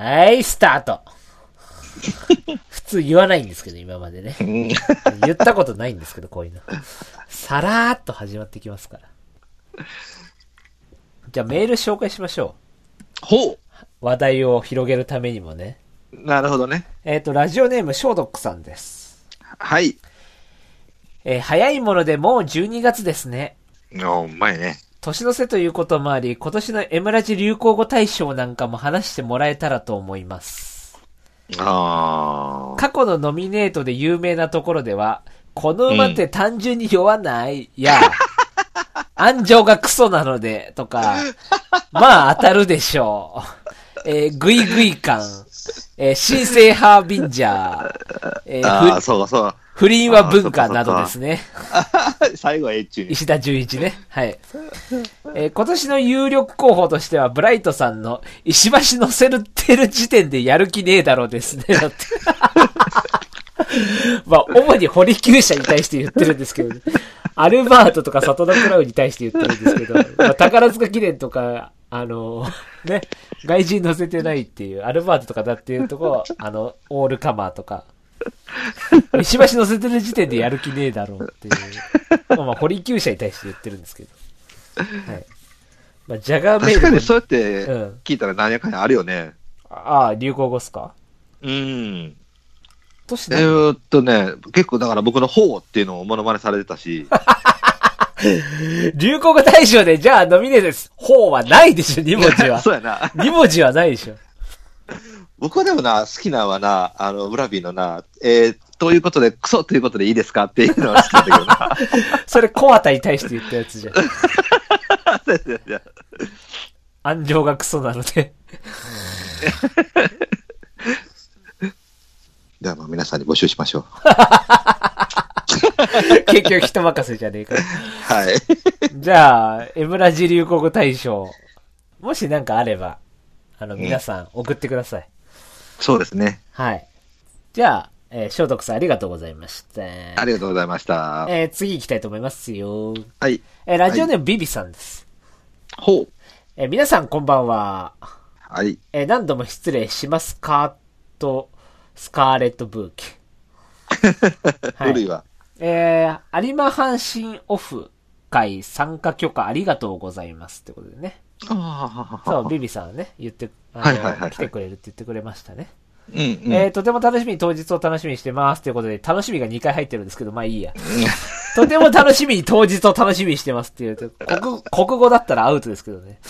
はい、スタート。普通言わないんですけど、今までね。言ったことないんですけど、こういうの。さらーっと始まってきますから。じゃあメール紹介しましょう。ほう。 話題を広げるためにもね。 なるほどね。 ラジオネーム、ショードックさんです。 はい。 早いものでもう12月ですね。 うまいね。 年の瀬ということもあり、今年のエムラジ流行語大賞なんかも話してもらえたらと思います。過去のノミネートで有名なところでは、この馬って単純に酔わない、や、安城がクソなので、とか、まあ当たるでしょう。グイグイ感、新生ハービンジャー、 そうそう。 不倫は文化などですね。 最後はエッチに。 石田純一ね。はい。今年の有力候補としては、ブライトさんの石橋乗せてる時点でやる気ねえだろうですね。だってまあ、主に堀厩舎に対して言ってるんですけど、ね、アルバートとかサトナクラウに対して言ってるんですけど、まあ、宝塚記念とか、ね、外人乗せてないっていう、アルバートとかだっていうとこ、オールカマーとか、石橋乗せてる時点でやる気ねえだろうっていう。まあ、堀厩舎に対して言ってるんですけど。はい。まあ、ジャガーメイル。 確かにそうやって聞いたら何やかんやあるよね。 ああ、流行語っすか？ ね、結構だから僕の方っていうのをモノマネされてたし。 流行語大賞で、じゃあノミネートです。方はないでしょ、2文字は。 そうやな。 2文字はないでしょ。 僕はでもな、好きなのはな、ブラビーのな、ということで、クソということでいいですかっていうのは好きだけどな。 それ、コアタに対して言ったやつじゃん。安城がクソなので。 ではまあ皆さんに募集しましょう。 結局人任せじゃねえか。 はい。 じゃあ、エムラジ流行語大賞。もしなんかあれば、皆さん送ってください。 そうですね。 はい。じゃあ、ショートクさんありがとうございました。 ありがとうございました。 次行きたいと思いますよ。 はい。 ラジオネームビビさんです。 ほう。 皆さんこんばんは。 はい。 何度も失礼します。スカーレットブーケ。 古いわ。 有馬阪神オフ会参加許可ありがとうございます。ってことでね。そう、ビビさんはね、言って、来てくれるって言ってくれましたね。とても楽しみに当日を楽しみにしてます。ということで、楽しみが2回入ってるんですけど、まあいいや。とても楽しみに当日を楽しみにしてますっていうと、国語だったらアウトですけどね。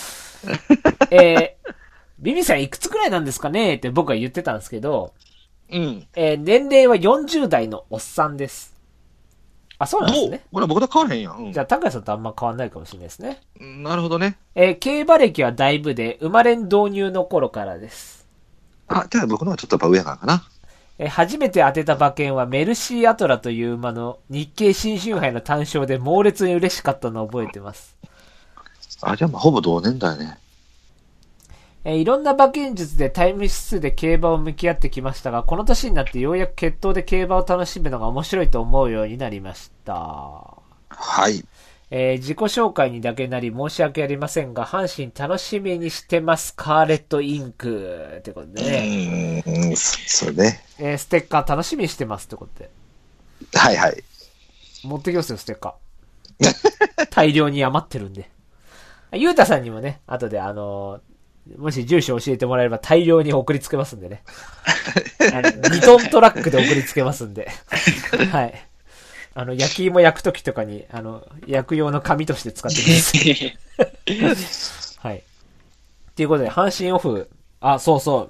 ビビさんいくつくらいなんですかねって僕は言ってたんですけど、年齢は40代のおっさんです。あ、そうなんですね。 これ僕と変わらへんやん。 じゃあ、高橋さんとあんま変わんないかもしれないですね。 なるほどね。 競馬歴はだいぶで、生まれん導入の頃からです。 じゃあ僕のはちょっとやっぱ上なのかな。 初めて当てた馬券はメルシーアトラという馬の日経新春杯の単勝で猛烈に嬉しかったのを覚えてます。 じゃあまあほぼ同年代ね。 いろんな馬券術でタイム指数で競馬を向き合ってきましたが、この年になってようやく決闘で競馬を楽しむのが面白いと思うようになりました。 はい。 自己紹介にだけなり申し訳ありませんが、阪神楽しみにしてます、カーレットインクってことでね。 そうね。 ステッカー楽しみにしてますってことで。 はいはい。 持ってきますよ、ステッカー。大量に余ってるんで。ゆうたさんにもね、後でもし住所教えてもらえれば大量に送りつけますんでね。2トントラックで送りつけますんで。はい。焼き芋焼くときとかに、焼く用の紙として使ってください。はい。ということで、阪神オフ、そうそう。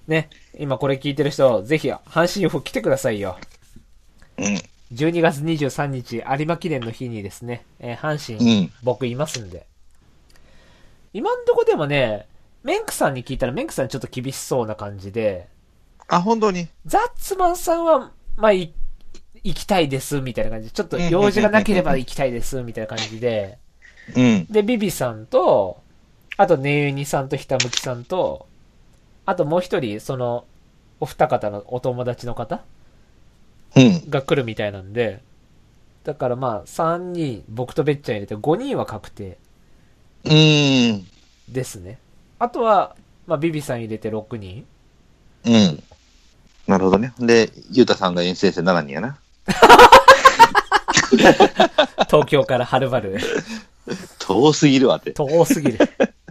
ね。今これ聞いてる人、ぜひ、阪神オフ来てくださいよ。12月23日、有馬記念の日にですね、阪神、僕いますんで。今んとこでもね、メンクさんに聞いたら、メンクさんちょっと厳しそうな感じで。 本当にザッツマンさんは、まあ、行きたいです、みたいな感じで。ちょっと用事がなければ行きたいです、みたいな感じで。で、ビビさんと、あと、ネユニさんとひたむきさんと、あともう一人、お二方のお友達の方が来るみたいなんで、だからまあ、3人、僕とべっちゃん入れて5人は確定。ですね。あとは、まあ、ビビさん入れて6人うん。なるほどね。で、ゆうたさんが遠征生7人やな。 東京からはるばる。 遠すぎるわって。 遠すぎる。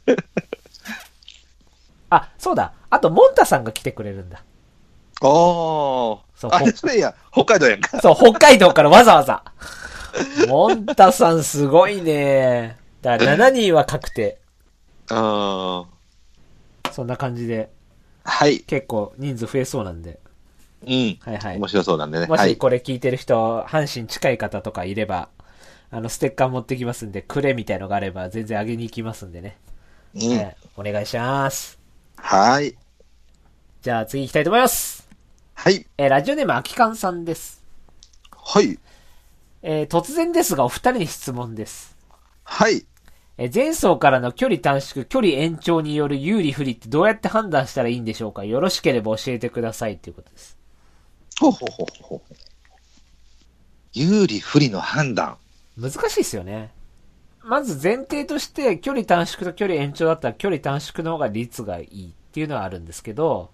あ、そうだ。あと、モンタさんが来てくれるんだ。 おー。 そうあれ、それいや、北海道やんか。 そう、北海道からわざわざ。モンタさんすごいね。だから7人は確定。 あー。 そんな感じで、 はい。 結構人数増えそうなんで。 うん。 はいはい。 面白そうなんでね。 もはい。 しこれ聞いてる人、阪神近い方とかいれば、ステッカー持ってきますんで、くれみたいのがあれば全然あげに行きますんでね。 うん。 お願いします。 はい。 じゃあ次行きたいと思います。 はい。 ラジオネーム、あきかんさんです。 はい。 突然ですがお二人に質問です。 はい。 前走からの距離短縮、距離延長による有利不利ってどうやって判断したらいいんでしょうか？よろしければ教えてくださいということです。 ほうほうほうほう。有利不利の判断。 難しいですよね。まず前提として距離短縮と距離延長だったら距離短縮の方が率がいいっていうのはあるんですけど、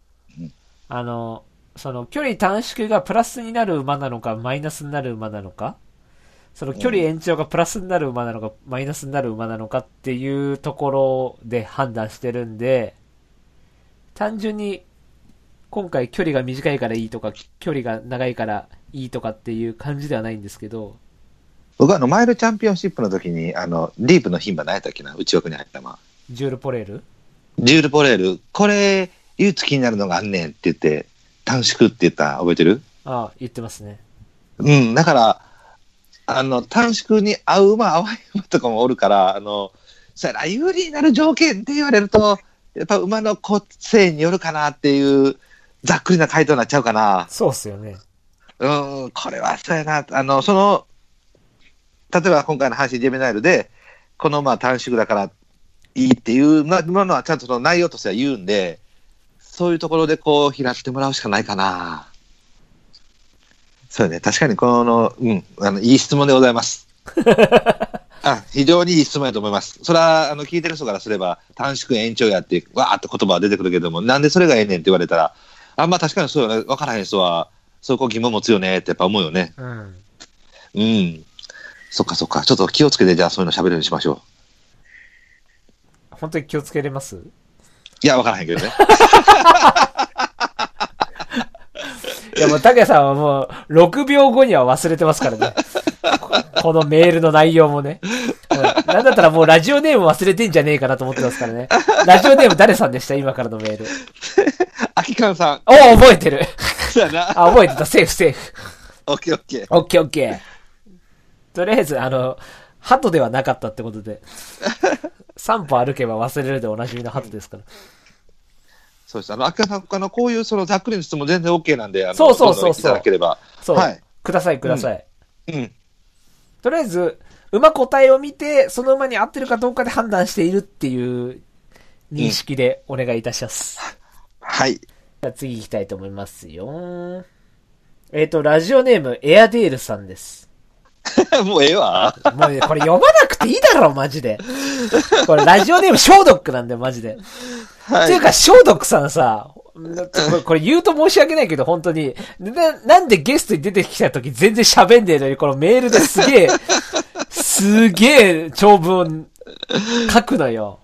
その距離短縮がプラスになる馬なのかマイナスになる馬なのか、その距離延長がプラスになる馬なのかマイナスになる馬なのかっていうところで判断してるんで、単純に今回距離が短いからいいとか距離が長いからいいとかっていう感じではないんですけど、 僕はマイルチャンピオンシップの時に、ディープの牝馬何やったっけな、内枠に入った馬。 ジュールポレールジュールポレール、これ、唯一気になるのがあんねんって言って、短縮って言った覚えてる？ ああ、言ってますね。 うん、だから、短縮に合う馬、合わない馬とかもおるから、そやな、有利になる条件って言われると、やっぱ馬の個性によるかなっていう、ざっくりな回答になっちゃうかな。 そうっすよね。 うん、これはそうやな、例えば今回の阪神ジェミナイルで、この短縮だからいいっていうものはちゃんとその内容としては言うんで、そういうところでこう、拾ってもらうしかないかな。そうね、確かにいい質問でございます。非常にいい質問だと思います。それは、聞いてる人からすれば、短縮延長やって、わーって言葉は出てくるけども、なんでそれがええねんって言われたら、確かにそうよね、分からへん人は、そこ疑問持つよねってやっぱ思うよね。 うん。 うん。そっかそっか。ちょっと気をつけて、じゃあそういうの喋るようにしましょう。 本当に気をつけれます？ いや、分からへんけどね。 いやもう、竹さんはもう、6秒後には忘れてますからね。このメールの内容もね。なんだったらもうラジオネーム忘れてんじゃねえかなと思ってますからね。ラジオネーム誰さんでした？今からのメール。 あきかんさん。 おー、覚えてる。 そうやな。 覚えてた。セーフセーフ。 オッケーオッケー。 オッケーオッケー。とりあえず、鳩ではなかったってことで。3歩歩けば忘れるでおなじみの鳩ですから。 そうです。あきかんさん、こういうそのざっくりの質問全然 OK なんで、 そう。 どんどんいただければ。 そう。 はい。 ください。 うん。 とりあえず、馬個体を見て、その馬に合ってるかどうかで判断しているっていう認識でお願いいたします。 はい。 じゃあ次行きたいと思いますよ。ラジオネーム、エアデールさんです。 もうええわ。 もうね、これ読まなくていいだろ、マジで。これラジオネーム、ショードックなんだよ、マジで。 はい。 っていうか、ショードックさんさ、これ言うと申し訳ないけど、本当に。なんでゲストに出てきた時全然喋んねえのに、このメールですげえ長文書くのよ。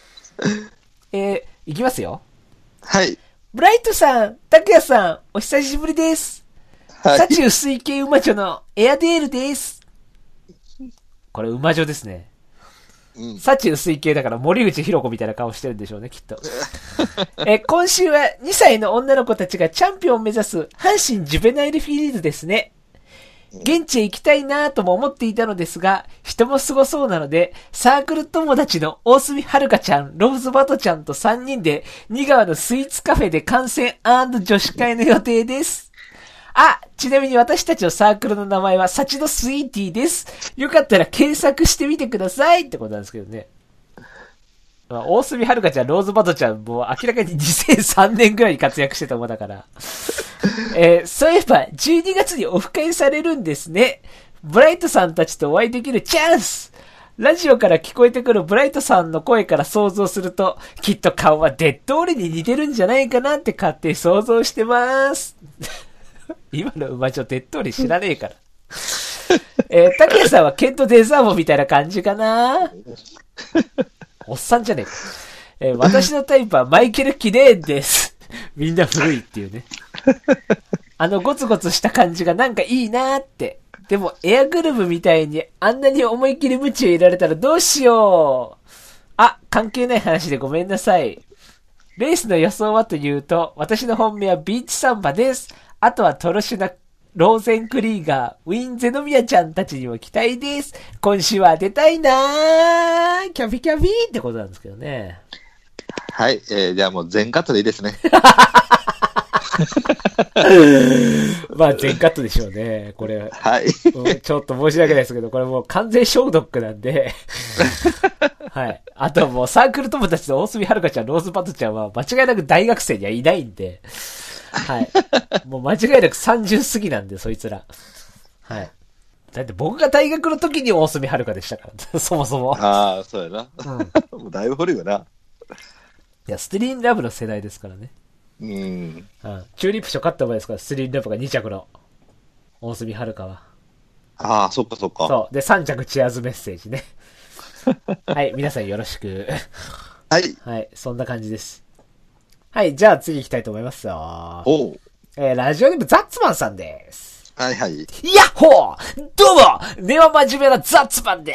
いきますよ。 はい。 ブライトさん、タクヤさん、お久しぶりです。 はい。 幸薄い系馬女のエアデールです。これ馬女ですね。幸薄い系だから森口博子みたいな顔してるんでしょうね、きっと。今週は2歳の女の子たちがチャンピオンを目指す阪神ジュベナイルフィールドですね。現地へ行きたいなぁとも思っていたのですが、人もすごそうなので、サークル友達の大隅はるかちゃん、ローズバトちゃんと3人で、新川のスイーツカフェで観戦&女子会の予定です。あ、ちなみに私たちのサークルの名前はサチドスイーティーです。よかったら検索してみてくださいってことなんですけどね。大隅はるかちゃん、ローズバトちゃん、もう明らかに2003年ぐらいに活躍してた馬だから。そういえば、12月にオフ会されるんですね。ブライトさんたちとお会いできるチャンス。 ラジオから聞こえてくるブライトさんの声から想像すると、きっと顔はデッドオレに似てるんじゃないかなって勝手に想像してます。今の馬女デッドオレ知らねえから。たけさんはケント・デザーモみたいな感じかな。おっさんじゃねえか。私のタイプはマイケル・キレーンです。みんな古いっていうね。ゴツゴツした感じがなんかいいなーって。でも、エアグルーヴみたいにあんなに思いっきりムチを入れられたらどうしよう。あ、関係ない話でごめんなさい。レースの予想はというと、私の本命はビーチサンバです。あとはトロシュナ、ローゼンクリーガー、ウィン・ゼノミアちゃんたちにも期待です。今週は出たいなー。キャビキャビーってことなんですけどね。 はい、じゃあもう全カットでいいですね。 まあ全カットでしょうね、これ。 はい。 ちょっと申し訳ないですけど、これもう完全消毒なんで。はい。あともうサークル友達の大隅はるかちゃん、ローズパトちゃんは間違いなく大学生にはいないんで。はい。もう間違いなく30過ぎなんで、そいつら。はい。だって僕が大学の時に大隅はるかでしたから、そもそも。 ああ、そうやな。もうだいぶ古いよな。 いや、ステリーンラブの世代ですからね。 うん。 チューリップ賞勝った場合ですから、ステリーンラブが2着の大隅はるかは。 ああ、そっかそっか。 そう。で、3着チアーズメッセージね。はい、皆さんよろしく。 はい。 はい、そんな感じです。はい、じゃあ次行きたいと思いますよ。 おう。 ラジオネームザッツマンさんです。 はいはい。 ヤッホーどうも根は真面目なザッツマンです。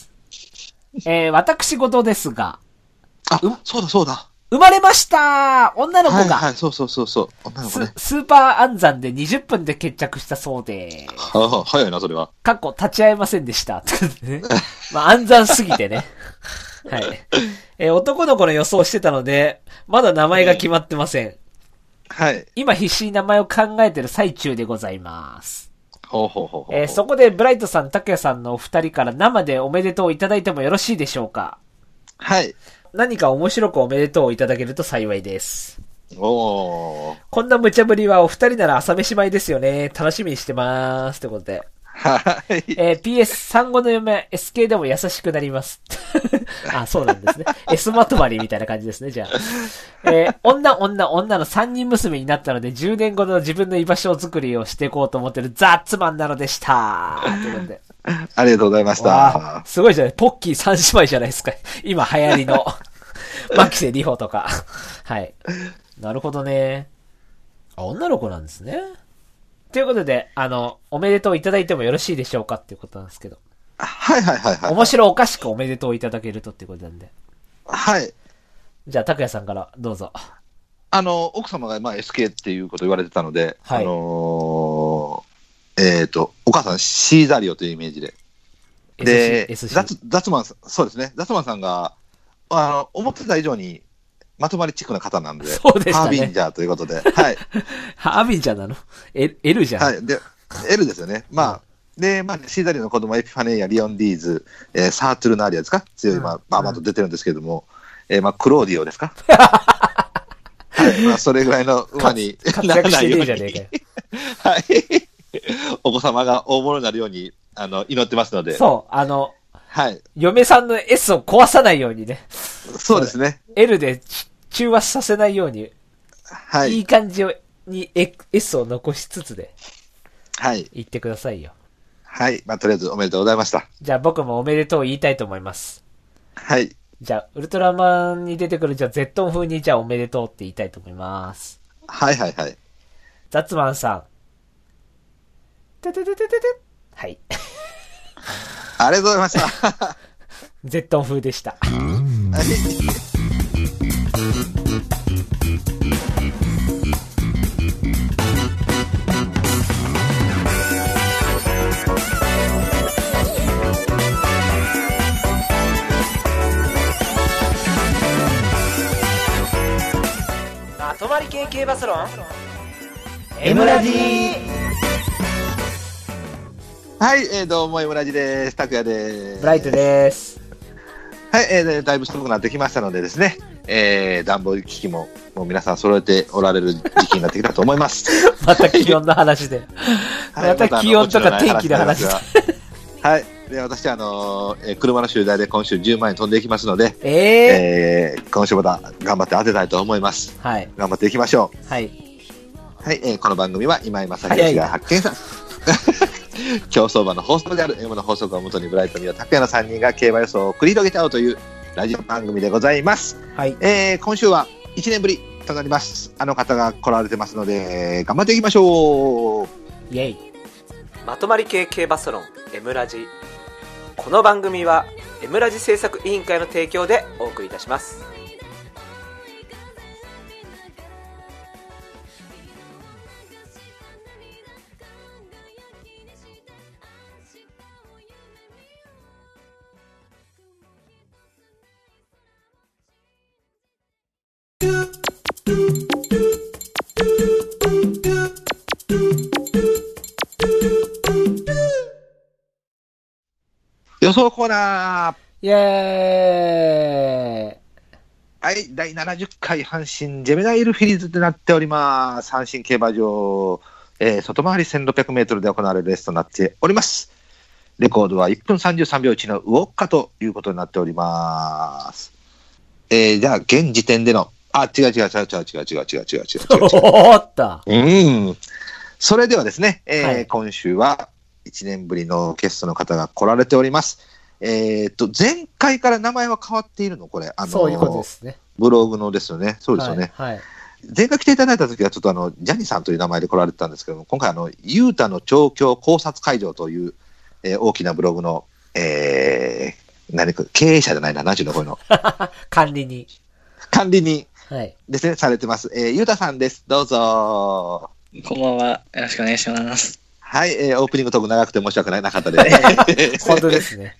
私事ですが。 あ、そうだそうだ。 生まれました女の子が。はいはい、そう。女の子ね。 スーパー暗算で20分で決着したそうで。 早いな、それは。 立ち会えませんでした。まあ、暗算すぎてね。はい。男の子の予想してたので、まだ名前が決まってません。 はい。 今必死に名前を考えてる最中でございます。 ほう。 そこでブライトさん、タクヤさんのお二人から生でおめでとういただいてもよろしいでしょうか？ はい。 何か面白くおめでとういただけると幸いです。 おー。 こんな無茶ぶりはお二人なら朝飯前ですよね。楽しみにしてまーす。ということで。 はい。 PS 産後の嫁、SK でも優しくなります。あ、そうなんですね。S まとまりみたいな感じですね、じゃあ。女の3人娘になったので、10年後の自分の居場所作りをしていこうと思ってるザッツマンなのでした。ということで。 ありがとうございました。 すごいじゃない。ポッキー3姉妹じゃないですか。今流行りの。牧瀬里穂とか。はい。なるほどね。女の子なんですね。ということで、おめでとういただいてもよろしいでしょうかっていうことなんですけど。 はい。 面白おかしくおめでとういただけるとっていうことなんで。 はい。 じゃあ、拓也さんからどうぞ。 奥様がSK っていうことを言われてたので、 はい、 お母さんシーザリオというイメージで。で、ザツマンさん、そうですね。ザツマンさんが、思ってた以上に、まとまりチックな方なんで、 そうでしたね、 ハービンジャーということで、はい。 ハービンジャーなの？ L じゃん。 はい。で、L ですよね。シーザリオの子供、エピファネイア、リオンディーズ、サートゥルナーリアですか？強い、バーバーと出てるんですけども、クローディオですか？はい。それぐらいの馬にならないように。はい。お子様が大物になるように、祈ってますので。 そう、 はい。 嫁さんの S を壊さないようにね。 そうですね。 L で中和させないように。 はい。 いい感じに S を残しつつで。 はい。 言ってくださいよ。 はい。とりあえずおめでとうございました。 じゃあ僕もおめでとう言いたいと思います。 はい。 じゃあ、ウルトラマンに出てくる、じゃあ、ゼットン風にじゃあおめでとうって言いたいと思います。 はい。 ザッツマンさん。はい。 ありがとうございました。 ゼットン風でした。泊まり系系バスロン M ラジー。 はい、どうも M ラジです。拓也です。 ブライトです。 はい、だいぶ寒くなってきましたのでですね、暖房機器ももう皆さん揃えておられる時期になってきたと思います。 また気温の話で。また気温とか天気の話で。 はい。 で私車の集団で今週10万円飛んでいきますので、 今週また頑張って当てたいと思います。 はい。 頑張っていきましょう。 はい。 はい、この番組は今井正弘が発見した競走馬の法則である M の法則をもとにブライトミオ拓也の3人が競馬予想を繰り広げちゃおうというラジオ番組でございます。 はい。 今週は1年ぶりとなります。あの方が来られてますので頑張っていきましょう。 イエイ。まとまり系競馬サロン M ラジ。この番組は M ラジ制作委員会の提供でお送りいたします。 予想コーナーイエーイ。 はい、第70回阪神ジェミナイルフィリーズとなっております。阪神競馬場、外回り1600メートルで行われるレースとなっております。レコードは1分33秒1のウォッカということになっております。じゃあ現時点での違う。 おっと。 それではですね、 はい、 今週は1年ぶりのゲストの方が来られております。前回から名前は変わっているのこれ。 そういうことですね。 ブログのですよね。そうですよね。 はい。 前回来ていただいた時はちょっとジャニーさんという名前で来られてたんですけども、今回ユータの調教考察会場という、大きなブログの、経営者じゃないな、何時のこういうの。 管理人。はい。 ですね、されてます。ユータさんです。どうぞ。 こんばんは。よろしくお願いします。 はい、オープニングトーク長くて申し訳なかったです。 本当ですね。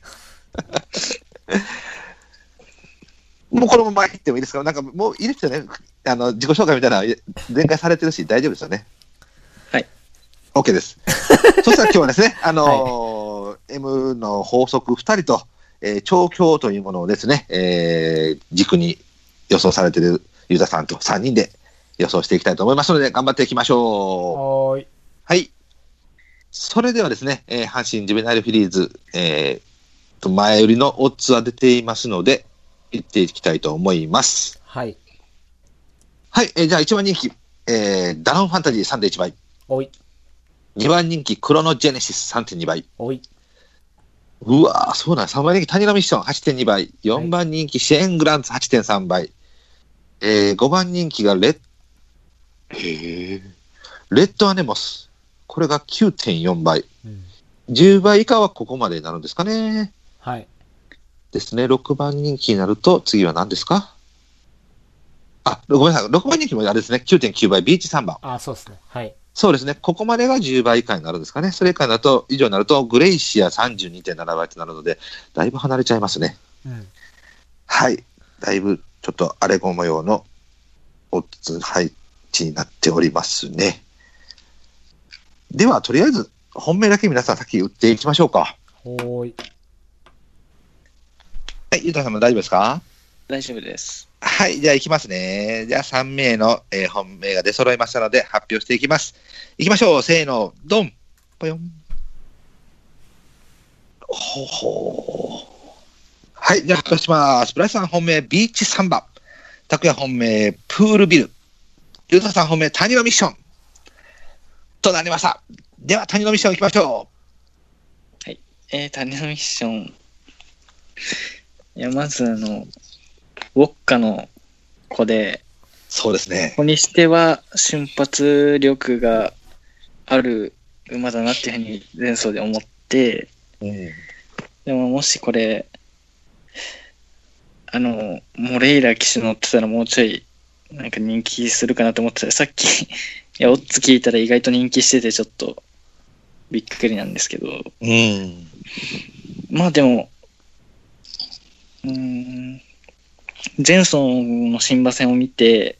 もうこのまま行ってもいいですか？なんかもういいですよね。自己紹介みたいな前回されてるし大丈夫ですよね。 はい。 OK です。そしたら今日はですね、 はい、 M の法則2人と、調教というものをですね、軸に予想されているユーザーさんと3人で予想していきたいと思いますので頑張っていきましょう。はい。それではですね、阪神ジュベナイルフィリーズ、前売りのオッズは出ていますので、行っていきたいと思います。 はい。 はい、じゃあ1番人気、ダノンファンタジー 3.1 倍。 おい。 2番人気、クロノジェネシス 3.2 倍。 おい。 うわー、そうなん。3番人気、タニラミッション 8.2 倍。4番人気、シェーングランツ 8.3 倍。5番人気がレッドアネモス。これが 9.4 倍。10倍以下はここまでになるんですかね。 はい。 ですね。6番人気になると、次は何ですか？ごめんなさい。6番人気もあれですね。9.9 倍、ビーチ3番。 そうですね。はい。 そうですね。ここまでが10倍以下になるんですかね。それ以下になると、以上になると、グレイシア 32.7 倍となるので、だいぶ離れちゃいますね。はい。だいぶ、ちょっと荒れ子模様のオッズ配置になっておりますね。では、とりあえず、本命だけ皆さん先打っていきましょうか。 はい。 はい、ゆうたさんも大丈夫ですか？ 大丈夫です。 はい、じゃあ行きますね。じゃあ3名の、本命が出揃いましたので発表していきます。いきましょう。せーの、ドン。ぽよん。ほほー。はい、じゃあ発表します。ブライさん本命、ビーチ3番。拓也本命、プールビル。ゆうたさん本命、谷のミッション。となりました。では、谷のミッション行きましょう。はい。谷のミッション。いや、まずウォッカの子で、 そうですね。 ここにしては瞬発力がある馬だなっていうふうに前走で思って、でももしこれ、モレイラ騎手乗ってたらもうちょいなんか人気するかなと思ってたら、さっきいやオッズ聞いたら意外と人気しててちょっとびっくりなんですけど、まあでも前走の新馬戦を見て、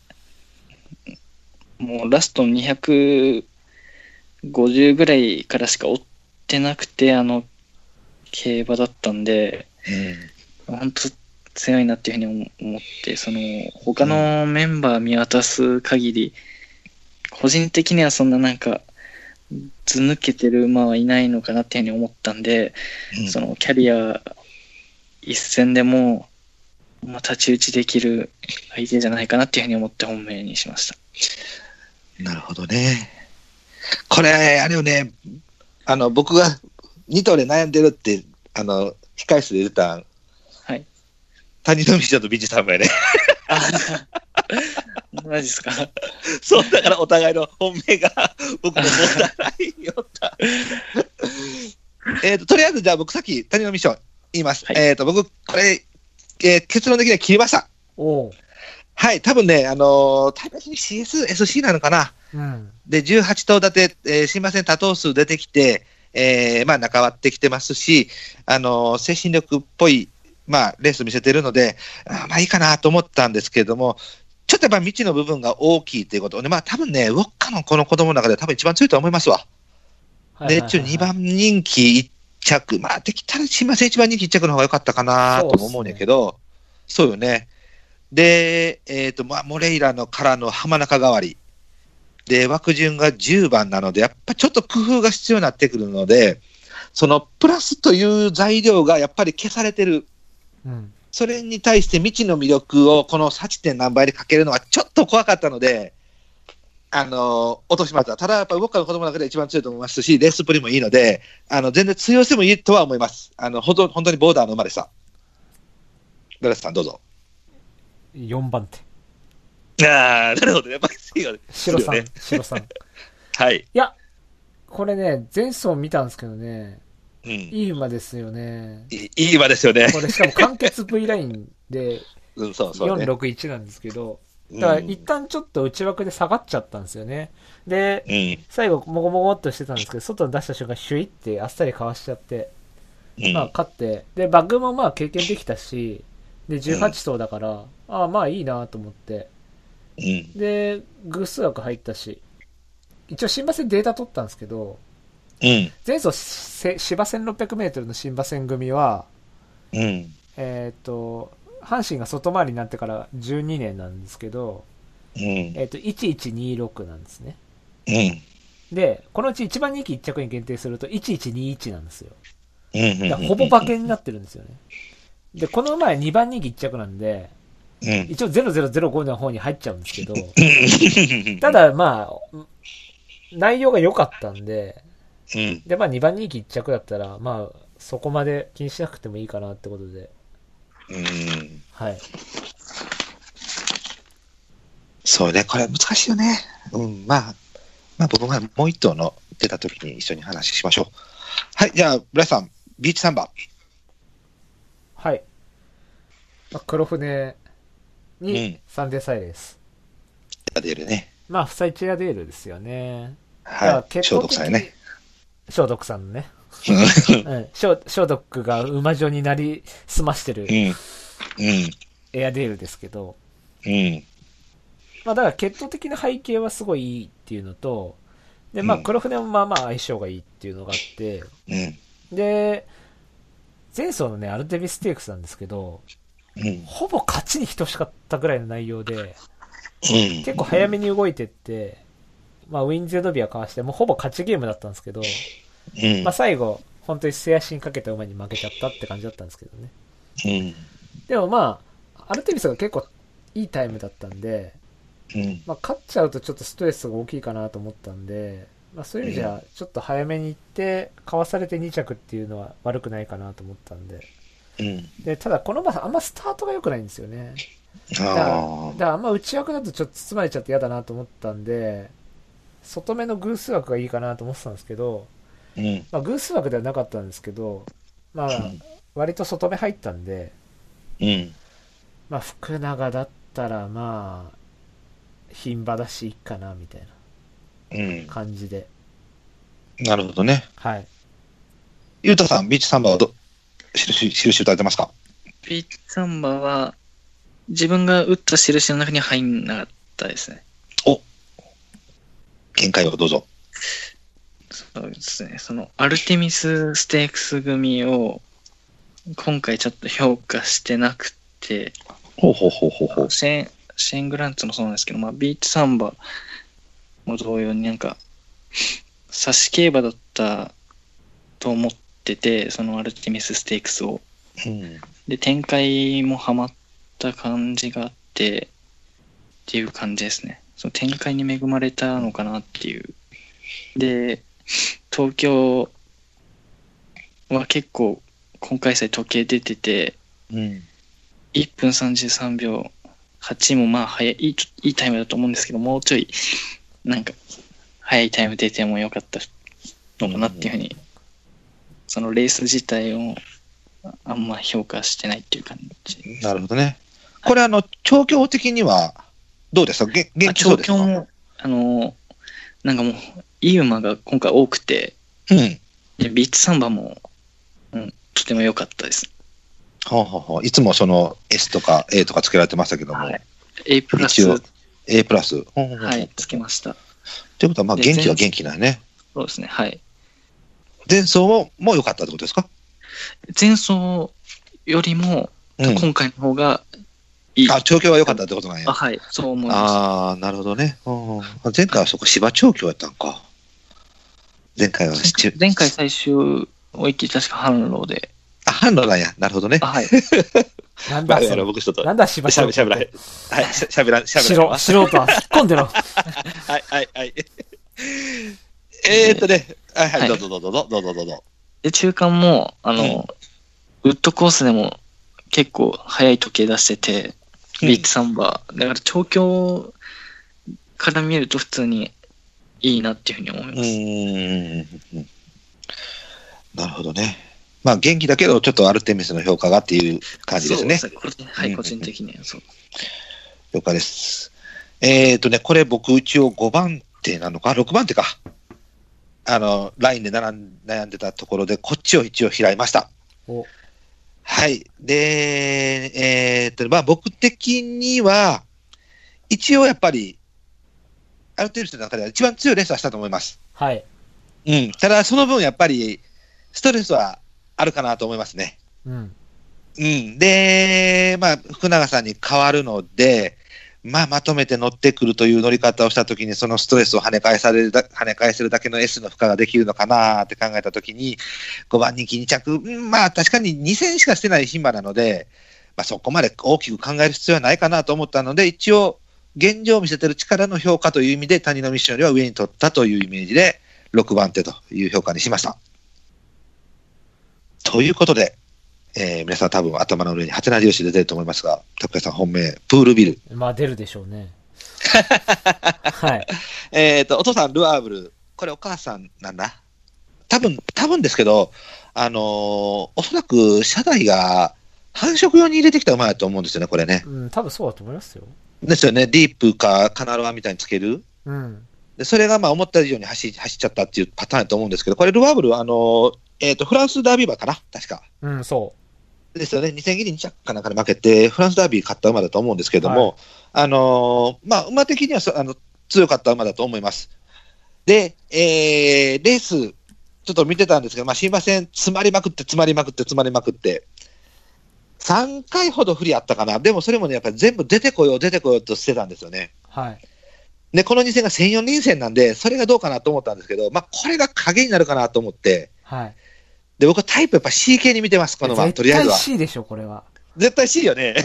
もうラスト250ぐらいからしか追ってなくて競馬だったんで、本当強いなっていうふうに思って、他のメンバー見渡す限り、個人的にはそんななんかず抜けてる馬はいないのかなっていうふうに思ったんで、そのキャリア一戦でも、まあ、太刀打ちできる相手じゃないかなっていうふうに思って本命にしました。 なるほどね。これ、あれよね、僕が2頭で悩んでるって、控室で言った、 はい。 谷の道とビーチサンバやね。 マジですか。 そう、だからお互いの本命が、僕もボーダーラインにおった。とりあえず、じゃあ僕さっき谷のミッション言います。はい、僕、これ、結論的には切りました。はい、多分ね、大会に CS、SC なのかな。で、18頭立て、すいません、多頭数出てきて、まあ、仲割ってきてますし、精神力っぽい、まあ、レース見せてるので、まあいいかなと思ったんですけれども、ちょっとやっぱ未知の部分が大きいということで、まあ多分ね、ウォッカのこの子供の中で多分一番強いと思いますわ。で、2番人気1着、まあできたらすいません、1番人気1着の方が良かったかなとも思うんやけど、そうよね。で、まあ、モレイラのからの浜中代わり。で、枠順が10番なので、やっぱちょっと工夫が必要になってくるので、そのプラスという材料がやっぱり消されてる。それに対して未知の魅力をこの 8. 何倍でかけるのはちょっと怖かったので、落としました。ただやっぱり僕からの子供の中で一番強いと思いますし、レースプリもいいので、全然通用してもいいとは思います。本当にボーダーの馬でした。ダラスさんどうぞ。 4番手。 なるほど、やっぱり強いよね。 白さん。 はい。 いや、これね、前走見たんですけどね、いい馬ですよね。 いい馬ですよね。 これしかも完結 V ラインで、461なんですけど、だから一旦ちょっと内枠で下がっちゃったんですよね。で、最後もごもごっとしてたんですけど、外に出した瞬間、シュイってあっさりかわしちゃって、まあ勝って、で、バッグもまあ経験できたし、で、18頭だから、まあいいなと思って、で、偶数枠入ったし、一応新馬戦データ取ったんですけど、前走芝 1600m の新馬戦組は、阪神が外回りになってから12年なんですけど、1126なんですね。で、このうち1番人気1着に限定すると1121なんですよ。ほぼ馬券になってるんですよね。で、この前2番人気1着なんで、一応0005の方に入っちゃうんですけど、ただまあ、内容が良かったんで、で、まあ2番人気1着だったら、まあ、そこまで気にしなくてもいいかなってことで。はい。 そうね、これ難しいよね。まあ僕がもう一頭の出た時に一緒に話しましょう。はい、じゃあ、ブラさん、ビーチサンバ。 はい。黒船にサンデーサイレンス。 チアデールね。 まあ、夫妻チアデールですよね。 はい。消毒さんね。 消毒さんのね。消毒が馬状になりすましてるエアデールですけど。まあ、だから血統的な背景はすごいいいっていうのと、で、まあ、黒船もまあまあ相性がいいっていうのがあって、で、前走のね、アルテビステークスなんですけど、ほぼ勝ちに等しかったぐらいの内容で、結構早めに動いてって、まあ、ウィンゼドビアかわして、もうほぼ勝ちゲームだったんですけど、まあ、最後、本当に末足にかけた馬に負けちゃったって感じだったんですけどね。でもまあ、アルテビスが結構いいタイムだったんで、まあ、勝っちゃうとちょっとストレスが大きいかなと思ったんで、まあ、そういう意味じゃ、ちょっと早めに行って、かわされて2着っていうのは悪くないかなと思ったんで。で、ただこの馬あんまスタートが良くないんですよね。だからあんま内枠だとちょっと包まれちゃって嫌だなと思ったんで、外目の偶数枠がいいかなと思ってたんですけど、まあ、偶数枠ではなかったんですけど、まあ、割と外目入ったんで、まあ、福永だったら、まあ、牝馬だしいいかな、みたいな感じで。 なるほどね。 はい。 ゆうたさん、ビーチサンバは印打たれてますか？ ビーチサンバは、自分が打った印の中に入んなかったですね。 お、見解をどうぞ。 そうですね。そのアルテミスステークス組を今回ちょっと評価してなくて、シェーングランツもそうなんですけど、まあ、ビーチサンバも同様になんか差し競馬だったと思ってて、そのアルテミスステークスを。 うん。 で、展開もハマった感じがあって、っていう感じですね。その展開に恵まれたのかなっていう。で、東京は結構今回さえ時計出てて、 うん。 1分33秒8もまあ早い、いいタイムだと思うんですけど、もうちょいなんか早いタイム出てもよかったのかなっていうふうに、そのレース自体をあんま評価してないっていう感じ。 なるほどね。これ調教的にはどうですか？元気そうですか？ 調教もなんかもういい馬が今回多くて、 うん。 でビーチサンバも、とても良かったです。 はあはあはあ、いつもその S とか A とかつけられてましたけども、 はい、A プラス、 一応 A プラス、 はい、つけました。 ということは、まあ元気は元気なんね。 そうですね、はい。 前走も良かったってことですか？ 前走よりも、今回の方がいい。 調教は良かったってことなんや。 はい、そう思いました。 ああ、なるほどね。前回はそこ芝調教やったんか。前回最終追い切り確か販路で。 販路なんや。なるほどね。 はい。 なんだそれ。 僕ちょっと。 なんだ芝調教。 しゃべらん。はい、しゃべらん。 素人は引っ込んでろ。 はい。はい、どうぞ。 で、中間も、ウッドコースでも結構早い時計出してて、ビーチサンバー。だから調教から見ると普通にいいなっていうふうに思います。 なるほどね。まあ元気だけど、ちょっとアルテミスの評価がっていう感じですね。 はい、個人的にはそう。 了解です。これ僕一応5番手なのか、6番手か。ラインで悩んでたところで、こっちを一応開いました。はい。で、まあ僕的には、一応やっぱり、アルテミスの中では一番強いレースはしたと思います。 はい。 ただその分やっぱり、ストレスはあるかなと思いますね。で、まあ、福永さんに変わるので、まあ、まとめて乗ってくるという乗り方をしたときに、そのストレスを跳ね返せるだけの S の負荷ができるのかなって考えたときに、5番人気2着、まあ、確かに2戦しかしてない牝馬なので、まあ、そこまで大きく考える必要はないかなと思ったので、一応、現状を見せてる力の評価という意味で、谷のミッションよりは上に取ったというイメージで、6番手という評価にしました。ということで、皆さん多分頭の上にハテナ印で出ると思いますが、拓也さん本命、プールビル。 まあ出るでしょうね。はい。 お父さん、ルアーブル。これお母さんなんだ。多分ですけど、おそらく車台が繁殖用に入れてきた馬だと思うんですよね、これね。 多分そうだと思いますよ。 ですよね、ディープかカナロアみたいにつける。でそれがまあ思った以上に走っちゃったっていうパターンだと思うんですけど、これルアーブルはフランスダービー馬かな確か。 そう。 ですよね。2000ギリ2着かなんかで負けて、フランスダービー勝った馬だと思うんですけれども、まあ、馬的には強かった馬だと思います。で、レース、ちょっと見てたんですけど、まあ、新馬戦、詰まりまくって、3回ほど不利あったかな。でもそれもね、やっぱり全部出てこようとしてたんですよね。 はい。 で、この2戦が1004人戦なんで、それがどうかなと思ったんですけど、まあ、これが影になるかなと思って、 はい。 で、僕はタイプやっぱ C 系に見てます、この馬、とりあえずは。 絶対 C でしょ、これは。 絶対 C よね。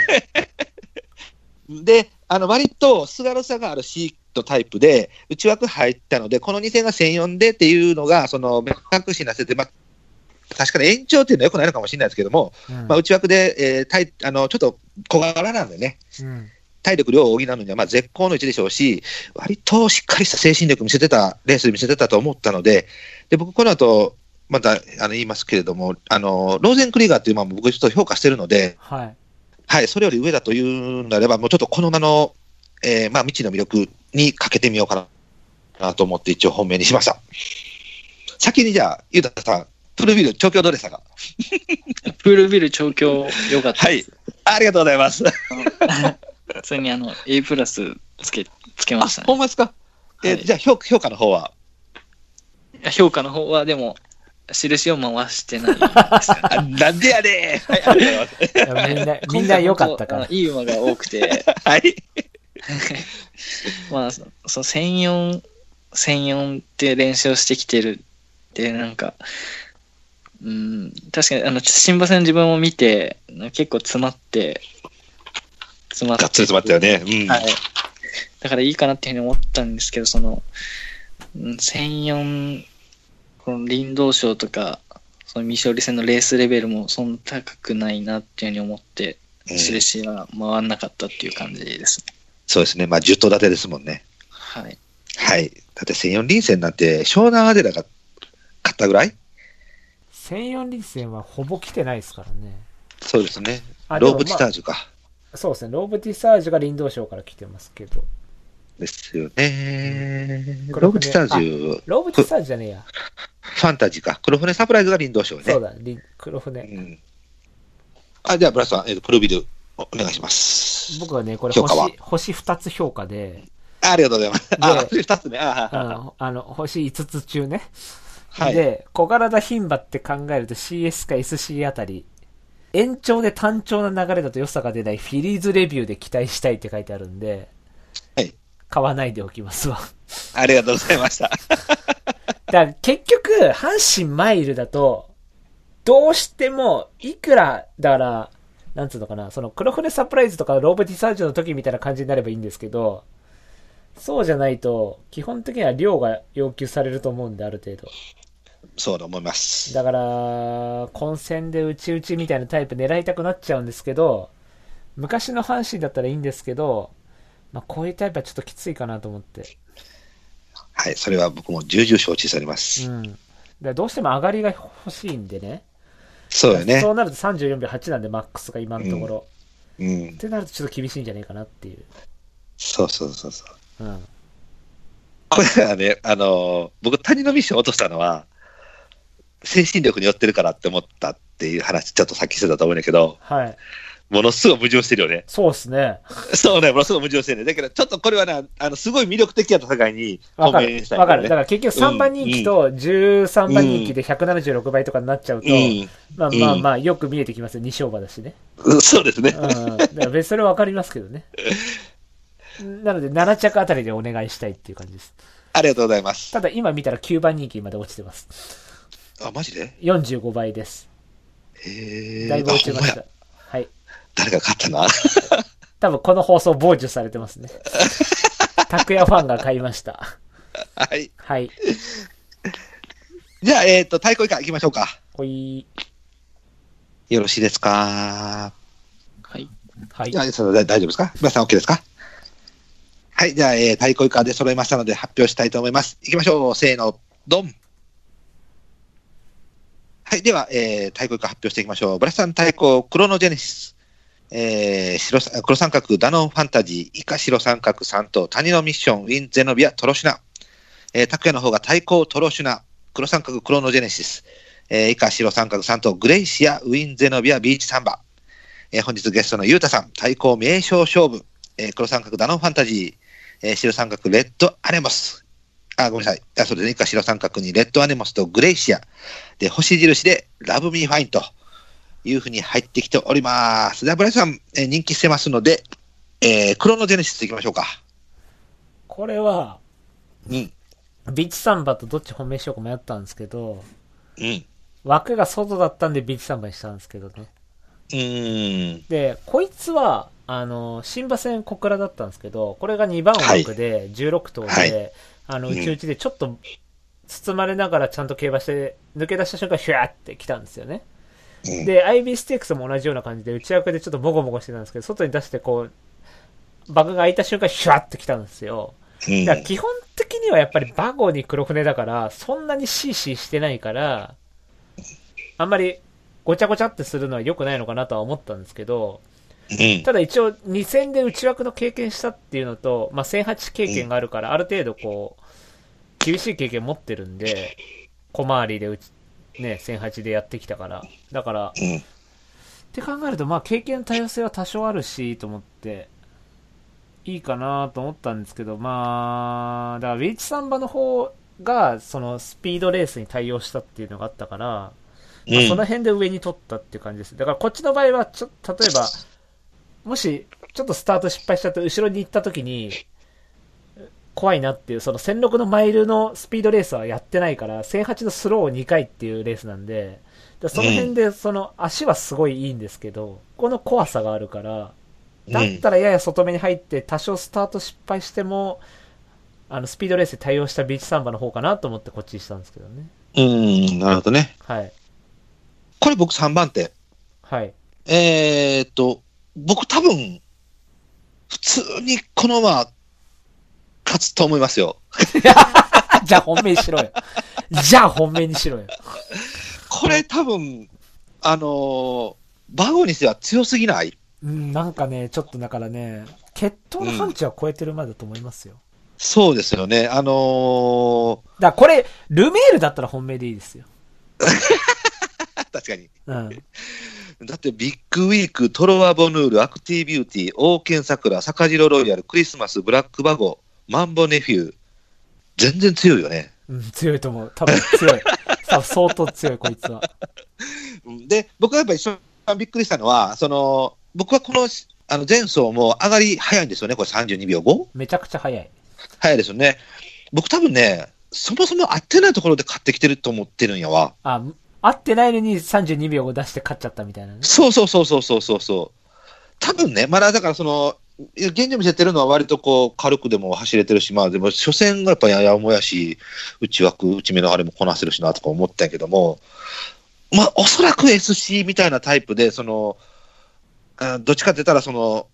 で、割と菅野さんがある C とタイプで、内枠入ったので、この2戦が1004でっていうのが、目隠しになってて、まあ、確かに延長っていうのはよくないのかもしれないですけども、まあ、内枠で、ちょっと小柄なんでね、体力量を補うのにはまあ絶好の位置でしょうし、割としっかりした精神力レースで見せてたと思ったので、僕この後、また言いますけれども、ローゼンクリーガーっていう馬も僕ちょっと評価してるので、はい、それより上だというのであれば、もうちょっとこの馬の、まあ、未知の魅力にかけてみようかなと思って一応本命にしました。先にじゃあ、ゆうたさん、プールビル調教どうでしたか？ プールビル調教良かったです。 はい、ありがとうございます。 それにA プラスつけましたね。 ほんまですか？じゃあ評価の方は？ 評価の方はでも、印を回してないですかね。 なんでやねー。はい、ありがとうございます。みんな良かったから。 いい馬が多くて。 はい。 まあ、1004 1004って練習をしてきてるって、なんか、確かに、新馬戦自分も見て、結構詰まって、 がっつり詰まったよね。うん。 はい。だからいいかなっていうふうに思ったんですけど、1004、この林道賞とか、その未勝利戦のレースレベルもそんな高くないなっていうふうに思って、印は回んなかったっていう感じですね。 そうですね。まあ、10頭立てですもんね。 はい。 はい。だって1004輪戦なんて、湘南アデラが勝ったぐらい 1004輪戦はほぼ来てないですからね。 そうですね。 あローブティサージュか。 そうですね。ローブティサージュが林道賞から来てますけど。 ですよね。ローブティサージュ。 ローブティサージュじゃねえや。 ファンタジーか。黒船サプライズが林道賞ね。 そうだ、黒船。 じゃあ、ブラスさん、プロビルお願いします。 僕はね、これ星2つ評価で。 ありがとうございます。星2つね。 星5つ中ね。 はい。 で、小柄な牝馬って考えると CS か SC あたり、延長で単調な流れだと良さが出ないフィリーズレビューで期待したいって書いてあるんで、 はい。 買わないでおきますわ。 ありがとうございました。 だから結局、阪神マイルだと、どうしても、いくら、だから、なんつうのかな、その黒船サプライズとかローブティサージュの時みたいな感じになればいいんですけど、そうじゃないと、基本的には量が要求されると思うんで、ある程度。 そうだ思います。 だから、混戦で内々みたいなタイプ狙いたくなっちゃうんですけど、昔の阪神だったらいいんですけど、まあ、こういうタイプはちょっときついかなと思って。 はい、それは僕も重々承知しております。 どうしても上がりが欲しいんでね。 そうよね。 そうなると34秒8なんで、マックスが今のところ。ってなるとちょっと厳しいんじゃないかなっていう。 そう。これはね、僕、谷のミッション落としたのは、精神力によってるからって思ったっていう話、ちょっとさっきしてたと思うんだけど、 はい。 ものすごい矛盾してるよね。 そうですね。 そうね、ものすごい矛盾してるね。だけど、ちょっとこれはね、すごい魅力的やった境に、 わかる。だから結局3番人気と13番人気で176倍とかになっちゃうと、まあ、よく見えてきますよ。2勝馬だしね。 そうですね。 だから別にそれはわかりますけどね。なので、7着あたりでお願いしたいっていう感じです。 ありがとうございます。 ただ、今見たら9番人気まで落ちてます。 あ、マジで ?45 倍です。だいぶ落ちました。はい。 誰が勝ったな多分この放送傍受されてますね。拓也ファンが買いました。 はい。 はい。 じゃあ、太鼓以下行きましょうか。 ほい。 よろしいですか？ はい。 はい。 大丈夫ですか？皆さん OK ですか？はい。じゃあ、太鼓以下で揃いましたので発表したいと思います。行きましょう。せーの、ドン。はい。では、太鼓以下発表していきましょう。ブラスさん太鼓、クロノジェネシス。黒三角ダノンファンタジー、以下白三角3頭、谷のミッション、ウィンゼノビア、トロシュナ。拓也の方が対抗トロシュナ、黒三角クロノジェネシス。以下白三角3頭、グレイシア、ウィンゼノビア、ビーチサンバ。本日ゲストのゆうたさん、対抗名称勝負。黒三角ダノンファンタジー、白三角レッドアネモス。ごめんなさい。そうですね。以下白三角にレッドアネモスとグレイシア。で、星印でラブミーファインと。いうふうに入ってきております。では、ブライさん、人気してますので、クロノジェネシスいきましょうか。 これは、ビーチサンバとどっち本命しようか迷ったんですけど、枠が外だったんでビーチサンバにしたんですけどね。で、こいつは、新馬戦小倉だったんですけど、これが2番枠で16頭で、うちうちでちょっと包まれながらちゃんと競馬して、抜け出した瞬間、ヒューって来たんですよね。で、IB ステークスも同じような感じで、内枠でちょっとボコボコしてたんですけど、外に出してこう、バグが開いた瞬間、シュワッと来たんですよ。だから基本的にはやっぱりバゴに黒船だから、そんなにシーシーしてないから、あんまりごちゃごちゃってするのは良くないのかなとは思ったんですけど、ただ一応2戦で内枠の経験したっていうのと、まあ、1008経験があるから、ある程度こう、厳しい経験持ってるんで、小回りで1008でやってきたから。だから、って考えると、まあ、経験多様性は多少あるし、と思って、いいかなと思ったんですけど、まあ、だから、ウィーチサンバの方が、その、スピードレースに対応したっていうのがあったから、まあ、その辺で上に取ったっていう感じです。だから、こっちの場合は、例えば、もし、ちょっとスタート失敗しちゃって、後ろに行った時に、 怖いなっていう、その1600のマイルのスピードレースはやってないから、1008のスローを2回っていうレースなんで、その辺でその足はすごいいいんですけど、この怖さがあるから、だったらやや外目に入って多少スタート失敗しても、スピードレースで対応したビーチサンバの方かなと思ってこっちにしたんですけどね。 なるほどね。 はい。 これ僕3番手。 はい。 僕多分、普通にこの馬、勝つと思いますよ。 じゃあ本命にしろよ。じゃあ本命にしろよ。 これ多分、バゴにしては強すぎない？ なんかね、ちょっとだからね、血統の範疇は超えてる馬だと思いますよ。 そうですよね。だからこれ、ルメールだったら本命でいいですよ。 確かに。 うん。 だってビッグウィーク、トロワボヌール、アクティビューティー、オーケンサクラ、サカジロロイヤル、クリスマス、ブラックバゴ、マンボネフュー。全然強いよね。 強いと思う。多分強い。多分相当強い、こいつは。 で、僕がやっぱり一番びっくりしたのは、僕はこの、前走も上がり早いんですよね、これ32秒 5？ めちゃくちゃ早い。 早いですよね。僕多分ね、そもそも合ってないところで勝ってきてると思ってるんやわ。 合ってないのに32秒を出して勝っちゃったみたいなね。 そう。多分ね、まだだから現状見せてるのは割とこう軽くでも走れてるし、まあでも初戦がやっぱやや重やし、内目のあれもこなせるしなとか思ったんやけども、まあおそらく SC みたいなタイプで、どっちかって言ったら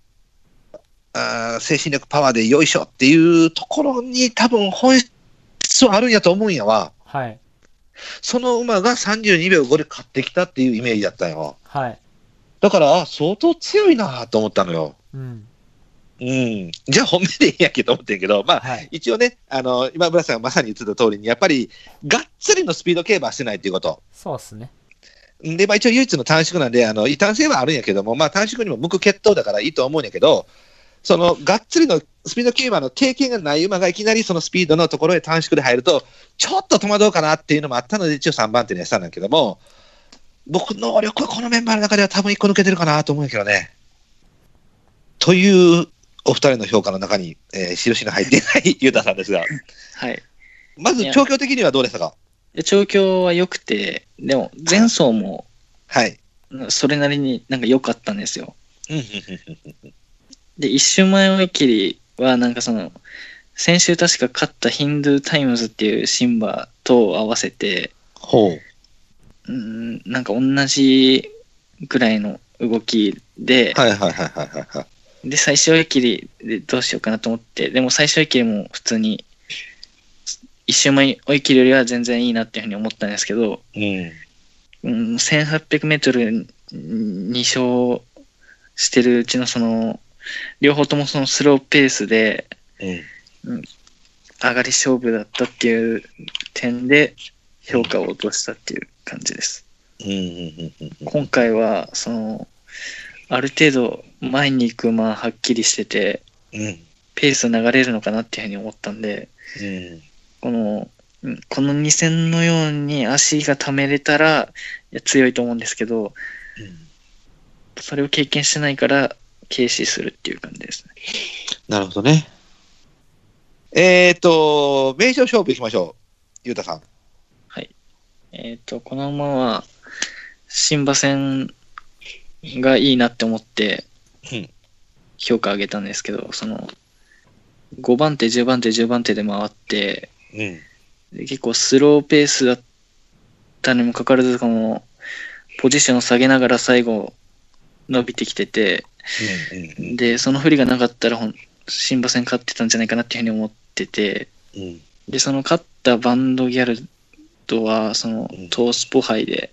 精神力パワーでよいしょっていうところに多分本質はあるんやと思うんやわ。 はい。 その馬が32秒5で勝ってきたっていうイメージだったんよ。 はい。 だから、相当強いなと思ったのよ。じゃあ本命でいいやけど思ってんけど、まあ、はい、一応ね、今村さんがまさに言ってた通りに、やっぱり、がっつりのスピード競馬はしてないっていうこと。 そうですね。 で、まあ一応唯一の短縮なんで、異端性はあるんやけども、まあ短縮にも向く血統だからいいと思うんやけど、がっつりのスピード競馬の経験がない馬がいきなりそのスピードのところへ短縮で入ると、ちょっと戸惑うかなっていうのもあったので、一応3番手にしたんだけども、僕の能力はこのメンバーの中では多分1個抜けてるかなと思うんやけどね。というお二人の評価の中に、印の入っていないゆうたさんですが。 はい。 まず、調教的にはどうでしたか？ 調教は良くて、でも、前走も、 はい。 それなりになんか良かったんですよ。で、一周前追い切りは、なんか先週確か勝ったヒンドゥータイムズっていうシンバと合わせて、なんか同じぐらいの動きで、で、最終追い切りでどうしようかなと思って、でも最終追い切りも普通に、一周前追い切りよりは全然いいなっていうふうに思ったんですけど、1800メートル2勝してるうちの両方ともスローペースで、上がり勝負だったっていう点で評価を落としたっていう感じです。今回はある程度前に行く馬はっきりしてて、ペース流れるのかなっていうふうに思ったんで、この2戦のように足が溜めれたら強いと思うんですけど、それを経験してないから軽視するっていう感じですね。 なるほどね。名称勝負いきましょう。ゆうたさん。 はい。この馬は新馬戦がいいなって思って評価上げたんですけど、5番手、10番手、10番手で回って、で結構スローペースだったにもかかわらず、ポジションを下げながら最後伸びてきてて、で、その振りがなかったら新馬戦勝ってたんじゃないかなっていうふうに思ってて、で、勝ったバンドギャルドは、トースポ杯で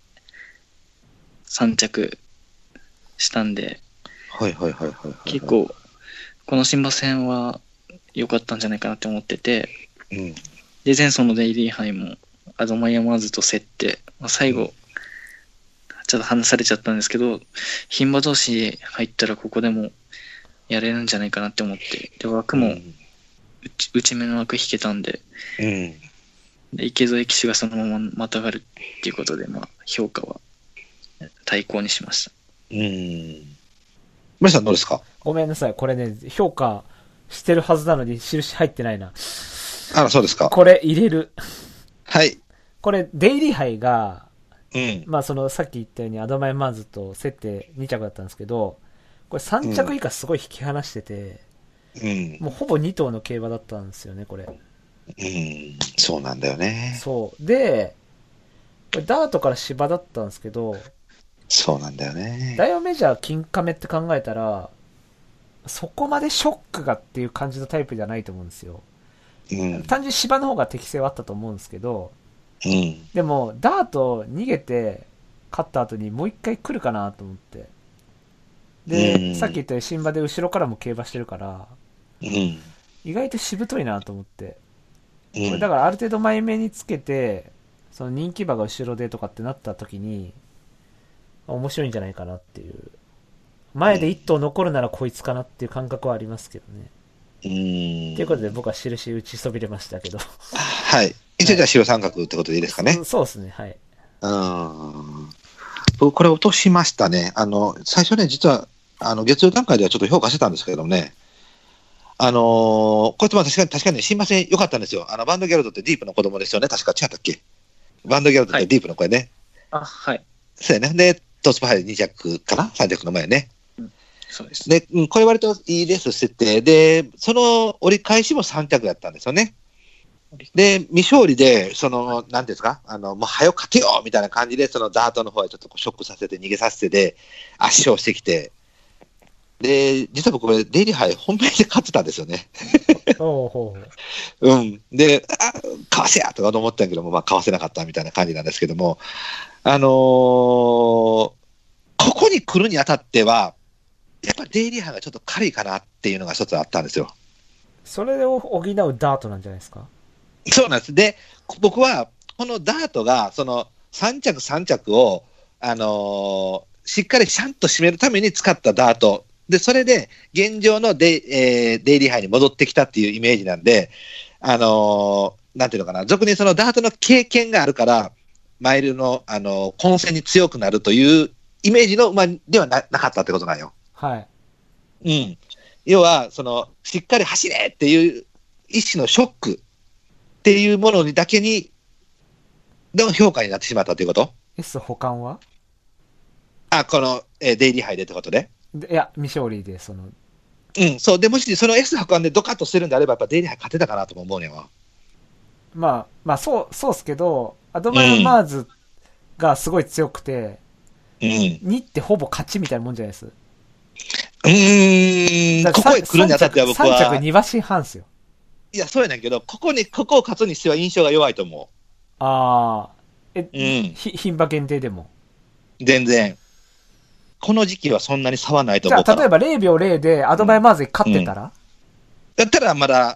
3着したんで、結構、この新馬戦は良かったんじゃないかなって思ってて、で、前走のデイリー杯も、アドマイヤマーズと競って、最後、ちょっと離されちゃったんですけど、牝馬同士入ったらここでもやれるんじゃないかなって思って、で、枠も内目の枠引けたんで、で池添騎手がそのまままたがるっていうことで、評価は対抗にしました。 村さんどうですか？ ごめんなさい、これね、評価してるはずなのに印入ってないな。 あら、そうですか。 これ入れる。 はい。 これ、デイリー杯が、 うん。 まあその、さっき言ったようにアドマイマーズと設定2着だったんですけど、これ3着以下すごい引き離してて、 うん。 もうほぼ2頭の競馬だったんですよね、これ。 うん。そうなんだよね。 そう。で、これダートから芝だったんですけど、 そうなんだよね。 ダイオメジャー金亀って考えたら、そこまでショックがっていう感じのタイプじゃないと思うんですよ。 うん。 単純に芝の方が適性はあったと思うんですけど、 うん。 でも、ダート逃げて勝った後にもう一回来るかなと思って。で、さっき言ったように新馬で後ろからも競馬してるから、 うん。 意外としぶといなと思って。 うこれだからある程度前目につけて、その人気馬が後ろでとかってなった時に、面白いんじゃないかなっていう。前で一頭残るならこいつかなっていう感覚はありますけどね。ということで僕は印打ちそびれましたけど。 はい。一応じゃあ白三角ってことでいいですかね。 そうですね、はい。 僕これ落としましたね。最初ね、実は、月曜段階ではちょっと評価してたんですけどね。これってまあ確かにね、新馬戦良かったんですよ。バンドギャルドってディープの子供ですよね。確か違ったっけ？バンドギャルドってディープの子やね。 はい。 そうやね。で、トースパハイ2着かな？ 3 着の前ね。 そうです。 で、これ割といいレースしてて、で、その折り返しも3着だったんですよね。で、未勝利で、なんていうんですか、もう早く勝てよみたいな感じで、そのダートの方へちょっとショックさせて、逃げさせてで、圧勝してきて、で、実は僕、これ、デイリー杯、本命で勝ってたんですよね。うん。で、かわせやとか思ったんやけども、まあ、かわせなかったみたいな感じなんですけども、ここに来るにあたっては、やっぱりデイリー杯がちょっと軽いかなっていうのが一つあったんですよ。 それを補うダートなんじゃないですか？ そうなんです。で、僕は、このダートが、その3着3着を、しっかりちゃんと締めるために使ったダート。で、それで、現状のデイリー杯に戻ってきたっていうイメージなんで、なんていうのかな、俗にそのダートの経験があるから、マイルの、混戦に強くなるというイメージの馬ではなかったってことなんよ。 はい。 うん。要は、しっかり走れっていう一種のショックっていうものにだけに、の評価になってしまったということ？ S 保管はこの、デイリー杯でってことで。 いや、未勝利で、 うん、そう。で、もしその S 保管でドカッとしてるんであれば、やっぱデイリー杯勝てたかなとも思うねんわ。 まあ、そうっすけど、アドマイマーズがすごい強くて、 うん。 2ってほぼ勝ちみたいなもんじゃないです。 ここへ来るにあたっては僕は。 3着2馬身半っすよ。 いや、そうやねんけど、ここを勝つにしては印象が弱いと思う。牝馬限定でも。 全然。この時期はそんなに差はないと思うから。 じゃあ、例えば0秒0でアドマイマーズに勝ってたら、 だったらまだ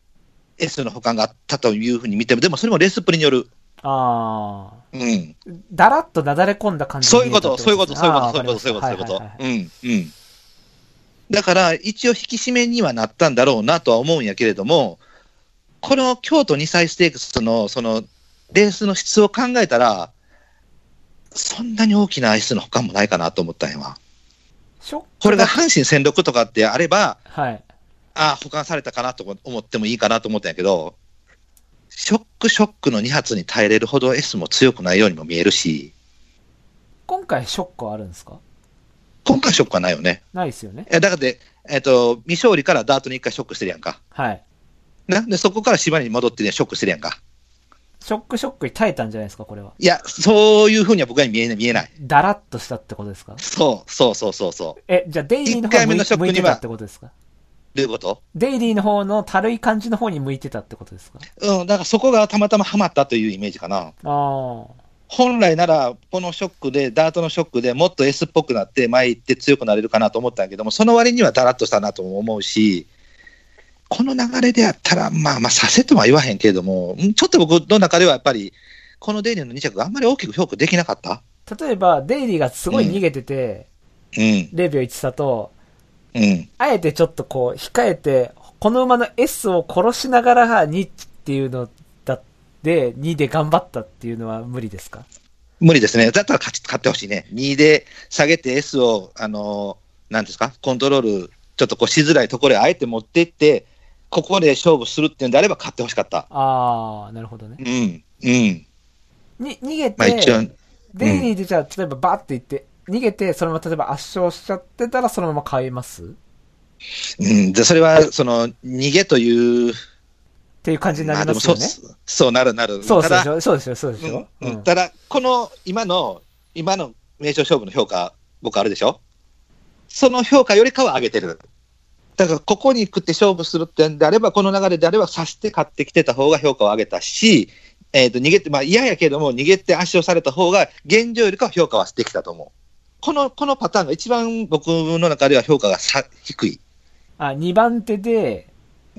S の保管があったというふうに見ても、でもそれもレースっぷりによる。うん。 だらっとなだれ込んだ感じそういうこと。うん。だから、一応引き締めにはなったんだろうなとは思うんやけれども、この京都2歳ステークスの、レースの質を考えたら、そんなに大きな S の保管もないかなと思ったんやわ。これが阪神戦力とかってあれば、保管されたかなと思ってもいいかなと思ったんやけど、ショックの2発に耐えれるほど S も強くないようにも見えるし。 今回ショックはあるんですか？ 今回ショックはないよね。 ないですよね。 だからで、未勝利からダートに1回ショックしてるやんか。 はい。 で、そこから芝に戻ってね、ショックしてるやんか。 ショックに耐えたんじゃないですか、これは。 いや、そういうふうには僕は見えない。 だらっとしたってことですか？ そう。 じゃあデイリーの方に向いてたってことですか？ どういうこと？ デイリーの方の軽い感じの方に向いてたってことですか？ だからそこがたまたまハマったというイメージかな。本来なら、このショックで、ダートのショックでもっと S っぽくなって、前行って強くなれるかなと思ったんやけども、その割にはだらっとしたなとも思うし、この流れでやったら、まあ、させとは言わへんけれども、ちょっと僕の中ではやっぱり、このデイリーの2着があんまり大きく評価できなかった。 例えば、デイリーがすごい逃げてて、0秒1差と、あえてちょっと控えて、この馬の S を殺しながら2っていうのだって、2で頑張ったっていうのは無理ですか？ 無理ですね。だったら勝ってほしいね。2で下げて S を、なんですか、コントロールちょっとこうしづらいところへあえて持っていって、ここで勝負するっていうんであれば勝ってほしかった。 ああ、なるほどね。 うん。うん。 逃げて、 まあ一応、 デイリーでじゃあ、例えばバーって行って、逃げて、そのまま例えば圧勝しちゃってたら、そのまま買いますっうん。で、それは、逃げという、 ていう感じになりますよね。 そうなる。 そうでしょ、そうでしょ、そうでしょ。 ただ、この、今の名称勝負の評価、僕あるでしょ。その評価よりかは上げてる。だから、ここに行くって勝負するってんであれば、この流れであれば、刺して勝ってきてた方が評価を上げたし、逃げて、まあ嫌やけども、逃げて圧勝された方が、現状よりかは評価はできたと思う。このパターンが一番僕の中では評価が低い。 あ、2番手で、 うん。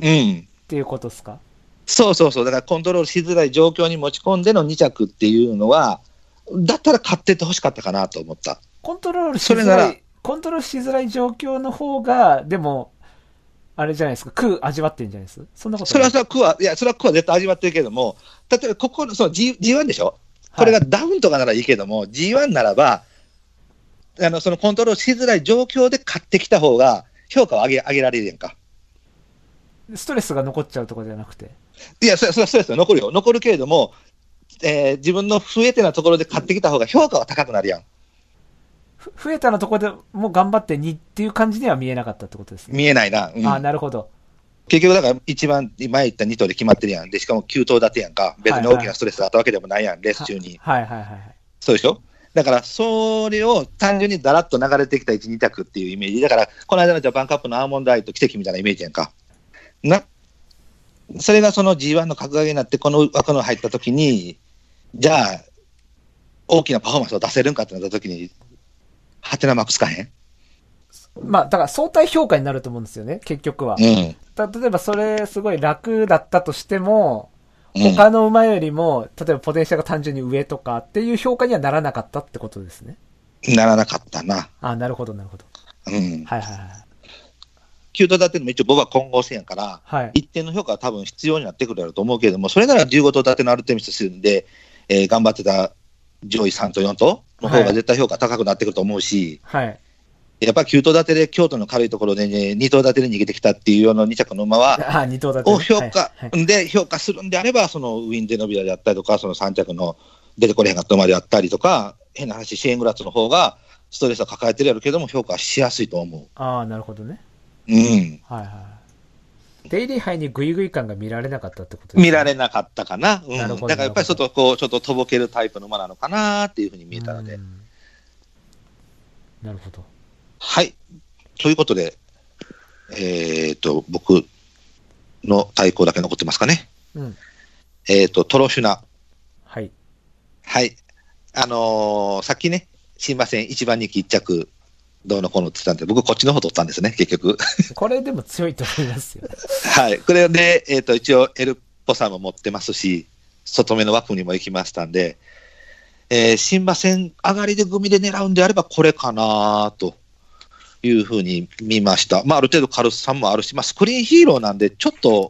っていうことですか？ そう。だからコントロールしづらい状況に持ち込んでの2着っていうのは、だったら勝ってってほしかったかなと思った。 コントロールしづらい状況の方が、でも、あれじゃないですか、苦味わってるんじゃないですか？そんなことない。 それは苦は絶対味わってるけども、例えばここの、G1 でしょ、これがダウンとかならいいけども、G1 ならば、そのコントロールしづらい状況で勝ってきた方が、評価を上げられるやんか。 ストレスが残っちゃうとかじゃなくて。 いや、それはストレスが残るよ。残るけれども、自分の不得手なところで勝ってきた方が評価は高くなるやん。 不得手なところでも頑張って2っていう感じには見えなかったってことですね。 見えないな。 あ、なるほど。 結局だから一番前言った2頭で決まってるやん。で、しかも9頭立てやんか。別に大きなストレスがあったわけでもないやん、レース中に。 はい。 そうでしょ。だから、それを単純にだらっと流れてきた1、2択っていうイメージ。だから、この間のジャパンカップのアーモンドアイと奇跡みたいなイメージやんか。それがその G1 の格上げになって、この枠の入った時に、じゃあ、大きなパフォーマンスを出せるんかってなった時に、ハテナマークつかへん。 まあ、だから相対評価になると思うんですよね、結局は。例えばそれすごい楽だったとしても、他の馬よりも、例えばポテンシャルが単純に上とかっていう評価にはならなかったってことですね。 ならなかったな。 あ、なるほど。はい。 9頭立てのも一応僕は混合戦やから、一定の評価は多分必要になってくるだろうと思うけれども、それなら15頭立てのアルテミスするんで、頑張ってた上位3頭4頭の方が絶対評価高くなってくると思うし、やっぱり9頭立てで京都の軽いところでね、2頭立てで逃げてきたっていうような2着の馬は、を評価するんであれば、そのウィンデノビアであったりとか、その3着の出てこれへんかった馬であったりとか、変な話、シェーングラッツの方がストレスは抱えてるやろうけども、評価しやすいと思う。 ああ、なるほどね。デイリー杯にグイグイ感が見られなかったってことですか？見られなかったかな。だからやっぱりちょっととぼけるタイプの馬なのかなっていうふうに見えたので。 なるほど。 はい。ということで、僕の対抗だけ残ってますかね。トロシュナ。 はい。 さっきね、すいません、1番人気1着、どうのこうのって言ったんで、僕こっちの方取ったんですね、結局。 これでも強いと思いますよ。 はい。これで、一応、エルっぽさも持ってますし、外目の枠にも行きましたんで、新馬戦上がりで組で狙うんであれば、これかなというふうに見ました。まあ、ある程度軽さもあるし、まあ、スクリーンヒーローなんで、ちょっと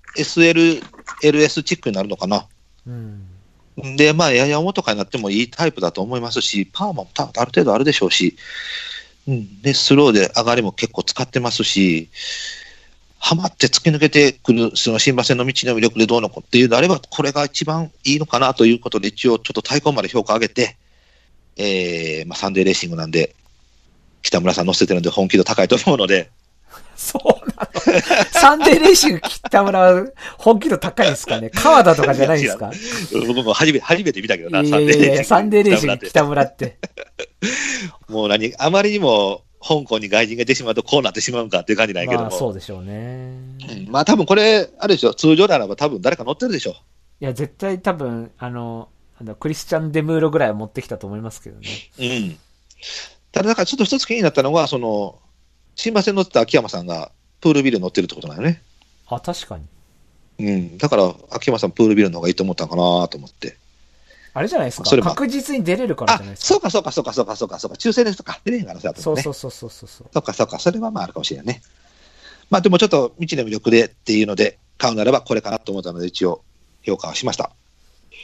LS チックになるのかな。で、まあ、やや重とかになってもいいタイプだと思いますし、パワーもある程度あるでしょうし、で、スローで上がりも結構使ってますし、はまって突き抜けてくる、その新馬戦の道の魅力でどうのこうっていうのであれば、これが一番いいのかなということで、一応ちょっと対抗まで評価上げて、サンデーレーシングなんで、北村さん乗せてるんで本気度高いと思うので。 そうなの？サンデーレーシング北村は本気度高いんですかね？川田とかじゃないですか？ 僕も初めて見たけどな、 サンデーレーシング北村って。 もうあまりにも香港に外人が出てしまうとこうなってしまうかっていう感じないけども。 まあそうでしょうね。 まあ多分これ、あるでしょ、通常ならば多分誰か乗ってるでしょ。 いや、絶対多分、クリスチャン・デムーロぐらいは持ってきたと思いますけどね。 ただ、ちょっと一つ気になったのは、新馬戦乗ってた秋山さんがプールビル乗ってるってことなんよね。 あ、確かに。 だから秋山さんプールビルの方がいいと思ったのかなと思って。 あれじゃないですか。確実に出れるからじゃないですか。 そうか。抽選ですとか。出れへんからさ、ね。 そう。 そうか。それはまああるかもしれないね。まあでもちょっと未知の魅力でっていうので買うならばこれかなと思ったので一応評価はしました。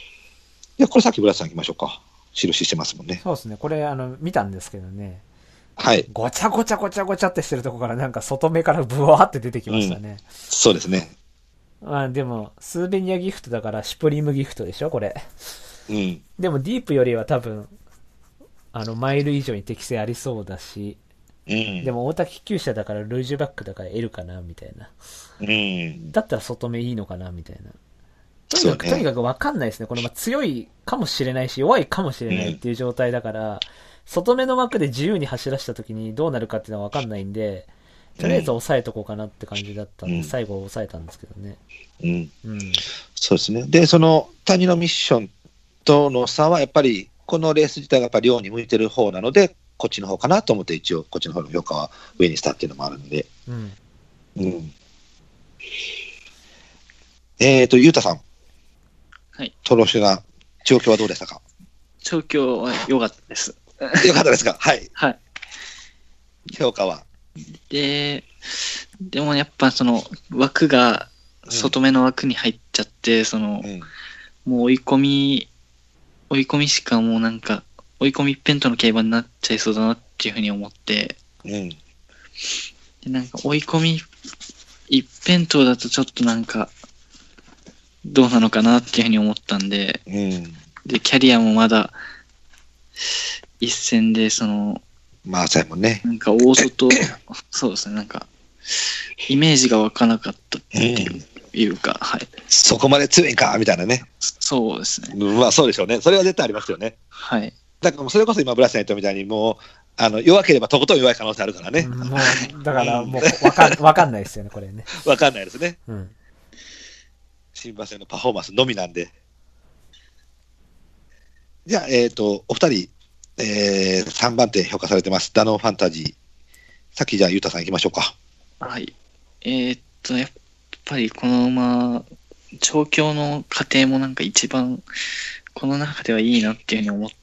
で、これさっきブラスさん行きましょうか。印してますもんね。 そうですね。これ見たんですけどね。 はい。 ごちゃごちゃごちゃごちゃってしてるとこからなんか外目からブワーって出てきましたね。 そうですね。 でも、スーベニアギフトだからシュプリームギフトでしょこれ。 うん。 でもディープよりは多分、マイル以上に適性ありそうだし、 うん。 でも大滝厩舎だからルージュバックだから L かなみたいな。 うん。 だったら外目いいのかなみたいな。 そうね。 とにかくわかんないですね。これ強いかもしれないし、弱いかもしれないっていう状態だから、外目の枠で自由に走らせた時にどうなるかっていうのはわかんないんで、とりあえず抑えとこうかなって感じだったんで、最後抑えたんですけどね。 うん。そうですね。で、その谷のミッションとの差は、やっぱり、このレース自体がやっぱり量に向いてる方なので、こっちの方かなと思って、一応、こっちの方の評価は上にしたっていうのもあるんで。うん。ゆうたさん。 はい。 トロシュが、調教はどうでしたか？ 調教は良かったです。 良かったですか？はい。 はい。 評価は？ でもやっぱその枠が外目の枠に入っちゃって、もう追い込みしかもうなんか、追い込み一辺倒の競馬になっちゃいそうだなっていうふうに思って、でなんか追い込み一辺倒だとちょっとなんか、どうなのかなっていうふうに思ったんで、で、キャリアもまだ一戦でまあ、そうやもんね。 なんか大外、そうですね、なんか、イメージが湧かなかったっていうか、はい。 そこまで強いかみたいなね。 そうですね。 まあそうでしょうね。それは絶対ありますよね。 はい。 だからもうそれこそ今、ブラスナイトみたいに、もう、弱ければとことん弱い可能性あるからね。 もう、だからもうわかんないですよね、これね。 わかんないですね。新馬戦のパフォーマンスのみなんで。じゃあ、お二人、3番手評価されてます。ダノンファンタジー。さっきじゃあ、ゆうたさん行きましょうか。 はい。やっぱりこの馬、調教の過程もなんか一番、この中ではいいなっていうふうに思って、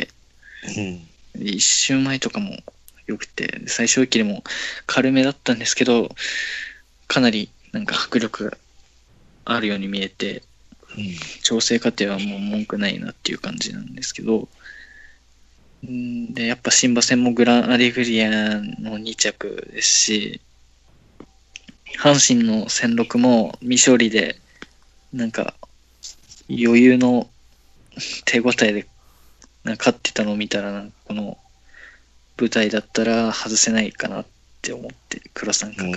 一周前とかも良くて、最初期でも軽めだったんですけど、かなりなんか迫力があるように見えて、調整過程はもう文句ないなっていう感じなんですけど、で、やっぱ新馬戦もグランアレグリアの2着ですし、阪神の戦六も未勝利で、なんか余裕の手応えで勝ってたのを見たら、この舞台だったら外せないかなって思って、黒三角。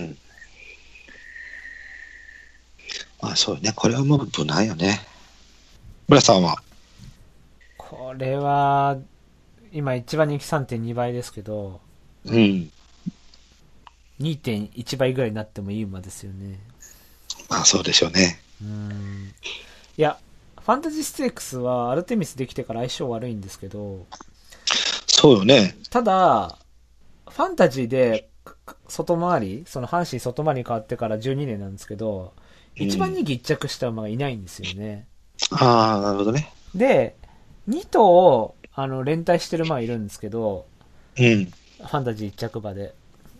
まあそうね、これはもう無難よね。村さんは？ これは、今一番人気 3.2 倍ですけど、2.1 倍ぐらいになってもいい馬ですよね。 まあそうでしょうね。 いや、ファンタジーステークスはアルテミスできてから相性悪いんですけど、 そうよね。 ただ、ファンタジーで外回り、その阪神外回りに変わってから12年なんですけど、一番人気1着した馬がいないんですよね。 ああ、なるほどね。 で、2頭、連帯してる馬いるんですけど、ファンタジー1着馬で。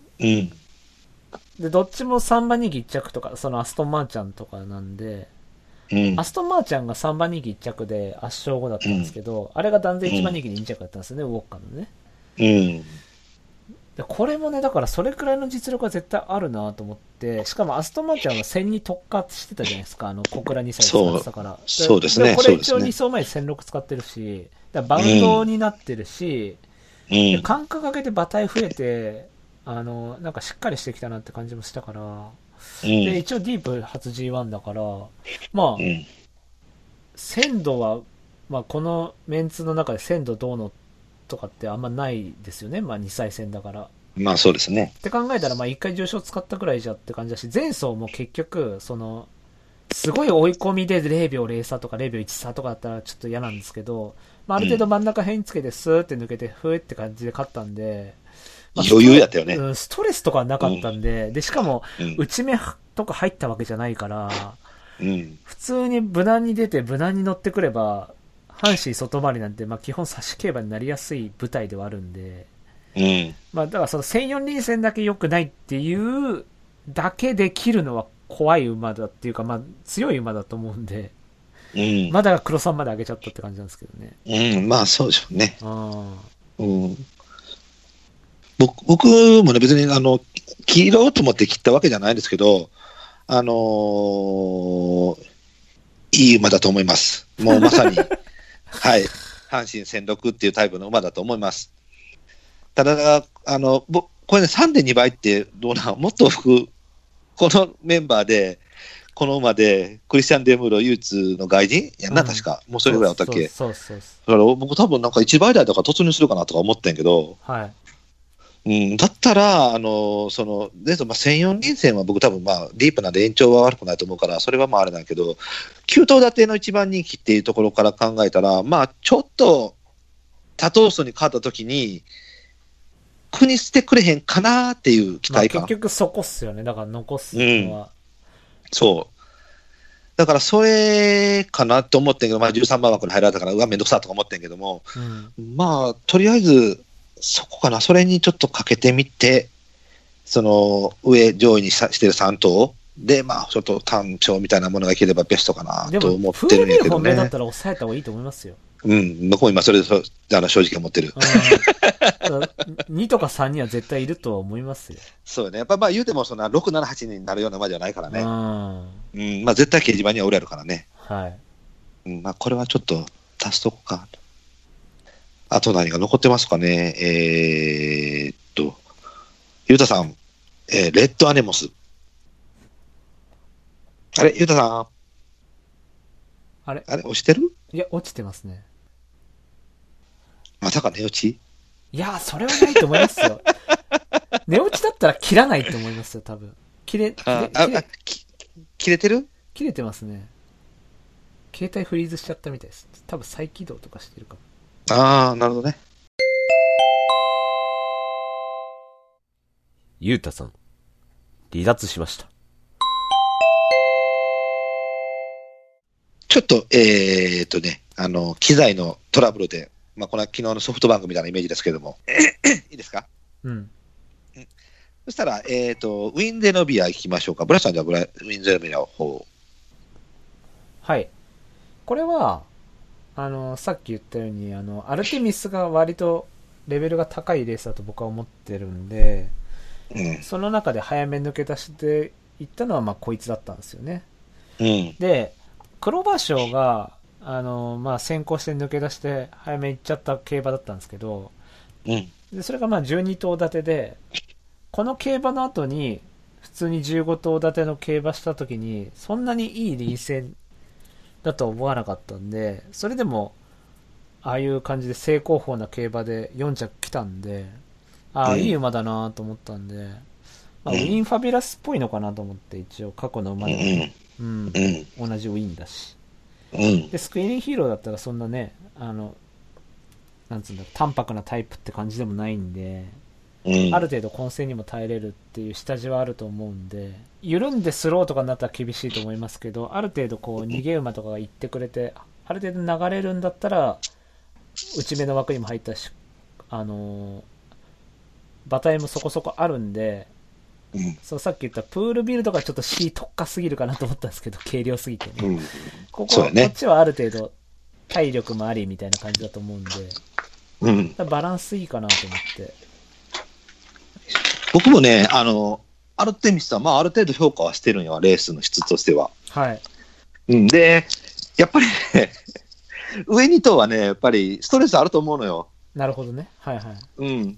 で、どっちも3番人気1着とか、そのアストンマーチャンとかなんで、アストンマーチャンが3番人気1着で圧勝後だったんですけど、あれが断然1番人気で2着だったんですよね、ウォッカのね。でこれもね、だからそれくらいの実力は絶対あるなと思って、しかもアストンマーチャンは1000に特化してたじゃないですか、小倉2歳使ってたから。 そうですね。 これ一応2走前に1006使ってるし、バウンドになってるし、で間隔かけて馬体増えて、なんかしっかりしてきたなって感じもしたから、で、一応ディープ初 G1 だから、まあ、鮮度は、まあこのメンツの中で鮮度どうのとかってあんまないですよね。まあ2歳戦だから。 まあそうですね。 って考えたら、まあ1回重賞使ったくらいじゃって感じだし、前走も結局、すごい追い込みで0秒0差とか0秒1差とかだったらちょっと嫌なんですけど、まあある程度真ん中辺につけてスーって抜けて、ふーって感じで勝ったんで、 まあ、余裕やったよね。 ストレスとかはなかったんで、で、しかも、内目とか入ったわけじゃないから、普通に無難に出て無難に乗ってくれば、阪神外回りなんて、まあ基本差し競馬になりやすい舞台ではあるんで、まあだからその1004輪戦だけ良くないっていうだけで切るのは怖い馬だっていうか、まあ強い馬だと思うんで、まだ黒さんまで上げちゃったって感じなんですけどね。 まあそうでしょうね。僕僕もね、別に切ろうと思って切ったわけじゃないんですけど、いい馬だと思います。もうまさに、はい、阪神戦六っていうタイプの馬だと思います。ただ、これね、3.2 倍ってどうなんもっと僕、このメンバーで、この馬で、クリスチャン・デムーロ唯一の外人やんな、確か。もうそれぐらいあったっけ。 そうそう。 だから僕多分なんか1倍台とか突入するかなとか思ってんけど、 はい。 だったら、1004連戦は僕多分ディープなんで延長は悪くないと思うから、それはあれだけど、9頭立ての一番人気っていうところから考えたら、ちょっと多頭数に変わったときに、国捨てくれへんかなっていう期待感。 結局そこっすよね。だから残すのは。 そう。だからそれかなと思ってんけど、13番枠に入られたから、めんどくさとか思ってんけども、とりあえず、そこかな、それにちょっとかけてみて、その上位にしてる3頭で、ちょっと単勝みたいなものがいければベストかなと思ってるんやけどね。 本命だったら抑えた方がいいと思いますよ。 僕も今それで正直思ってる。 2とか3には絶対いるとは思いますよ。 そうね。やっぱ言うてもそんな6、7、8になるような馬じゃないからね。絶対掲示板にはおれるからね。 はい。 これはちょっと足すとこか。あと何が残ってますかね。ゆうたさん、レッドアネモス。あれ、ゆうたさん。 あれ落ちてる？ いや、落ちてますね。 まさか寝落ち？ いや、それはないと思いますよ。寝落ちだったら切らないと思いますよ、多分。切れてる？切れてますね。携帯フリーズしちゃったみたいです。多分再起動とかしてるかも。 なるほどね。 ゆうたさん、離脱しました。 ちょっと、機材のトラブルで、これは昨日のソフトバンクみたいなイメージですけども。いいですか？そしたら、ウィンゼノビア行きましょうか。ブラスさんじゃあウィンゼノビアの方。 はい。これは、さっき言ったように、アルテミスが割とレベルが高いレースだと僕は思ってるんで、その中で早め抜け出していったのは、こいつだったんですよね。で、クローバー賞が、先行して抜け出して早めに行っちゃった競馬だったんですけど、でそれが12頭立てで、この競馬の後に、普通に15頭立ての競馬した時に、そんなにいい臨戦だと思わなかったんで、それでも、ああいう感じで正攻法な競馬で4着来たんで、いい馬だなと思ったんで、ウィンファビュラスっぽいのかなと思って、一応過去の馬でも、同じウィンだし。で、スクリーンヒーローだったらそんなね、なんつうんだろう、淡白なタイプって感じでもないんで、ある程度混戦にも耐えれるっていう下地はあると思うんで、緩んでスローとかになったら厳しいと思いますけど、ある程度逃げ馬とかが行ってくれて、ある程度流れるんだったら、内目の枠にも入ったし、馬体もそこそこあるんで、そうさっき言ったプールビルドがちょっと C 特化すぎるかなと思ったんですけど、軽量すぎてね。こっちはある程度体力もありみたいな感じだと思うんで、バランスいいかなと思って。 僕もね、アルテミスはある程度評価はしてるんよ、レースの質としては。 はい。 で、やっぱりね、上2頭はね、やっぱりストレスあると思うのよ。 なるほどね。はいはい。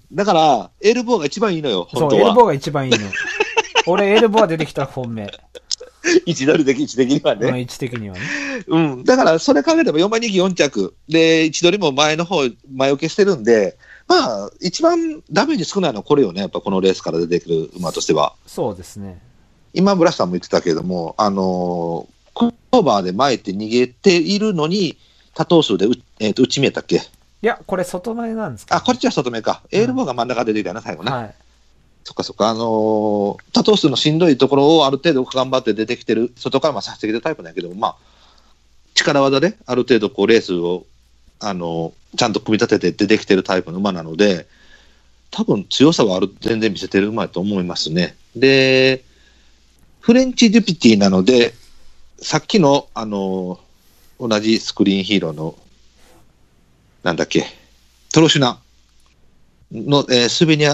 だから、エルボーが一番いいのよ、本当は。 そう、エルボーが一番いいの。俺、エルボー出てきたら本命。 位置的にはね。 位置的にはね。 だから、それ考えれば4番人気4着。で、位置取りも前受けしてるんで、一番ダメージ少ないのはこれよね、やっぱこのレースから出てくる馬としては。 そうですね。 今、ブラスさんも言ってたけれども、クローバーで前って逃げているのに、多頭数で内見えたっけ？ いや、これ外前なんですか、 こっちは外目か。エールボーが真ん中で出てきたな、最後ね。 はい。 そっかそっか。多頭数のしんどいところをある程度頑張って出てきてる、外からさせてきてるタイプなんやけども、力技である程度レースを、ちゃんと組み立てて出てきてるタイプの馬なので、多分強さは全然見せてる馬だと思いますね。で、フレンチデュピティなので、さっきの、同じスクリーンヒーローの、なんだっけ、トロシュナの、スビニア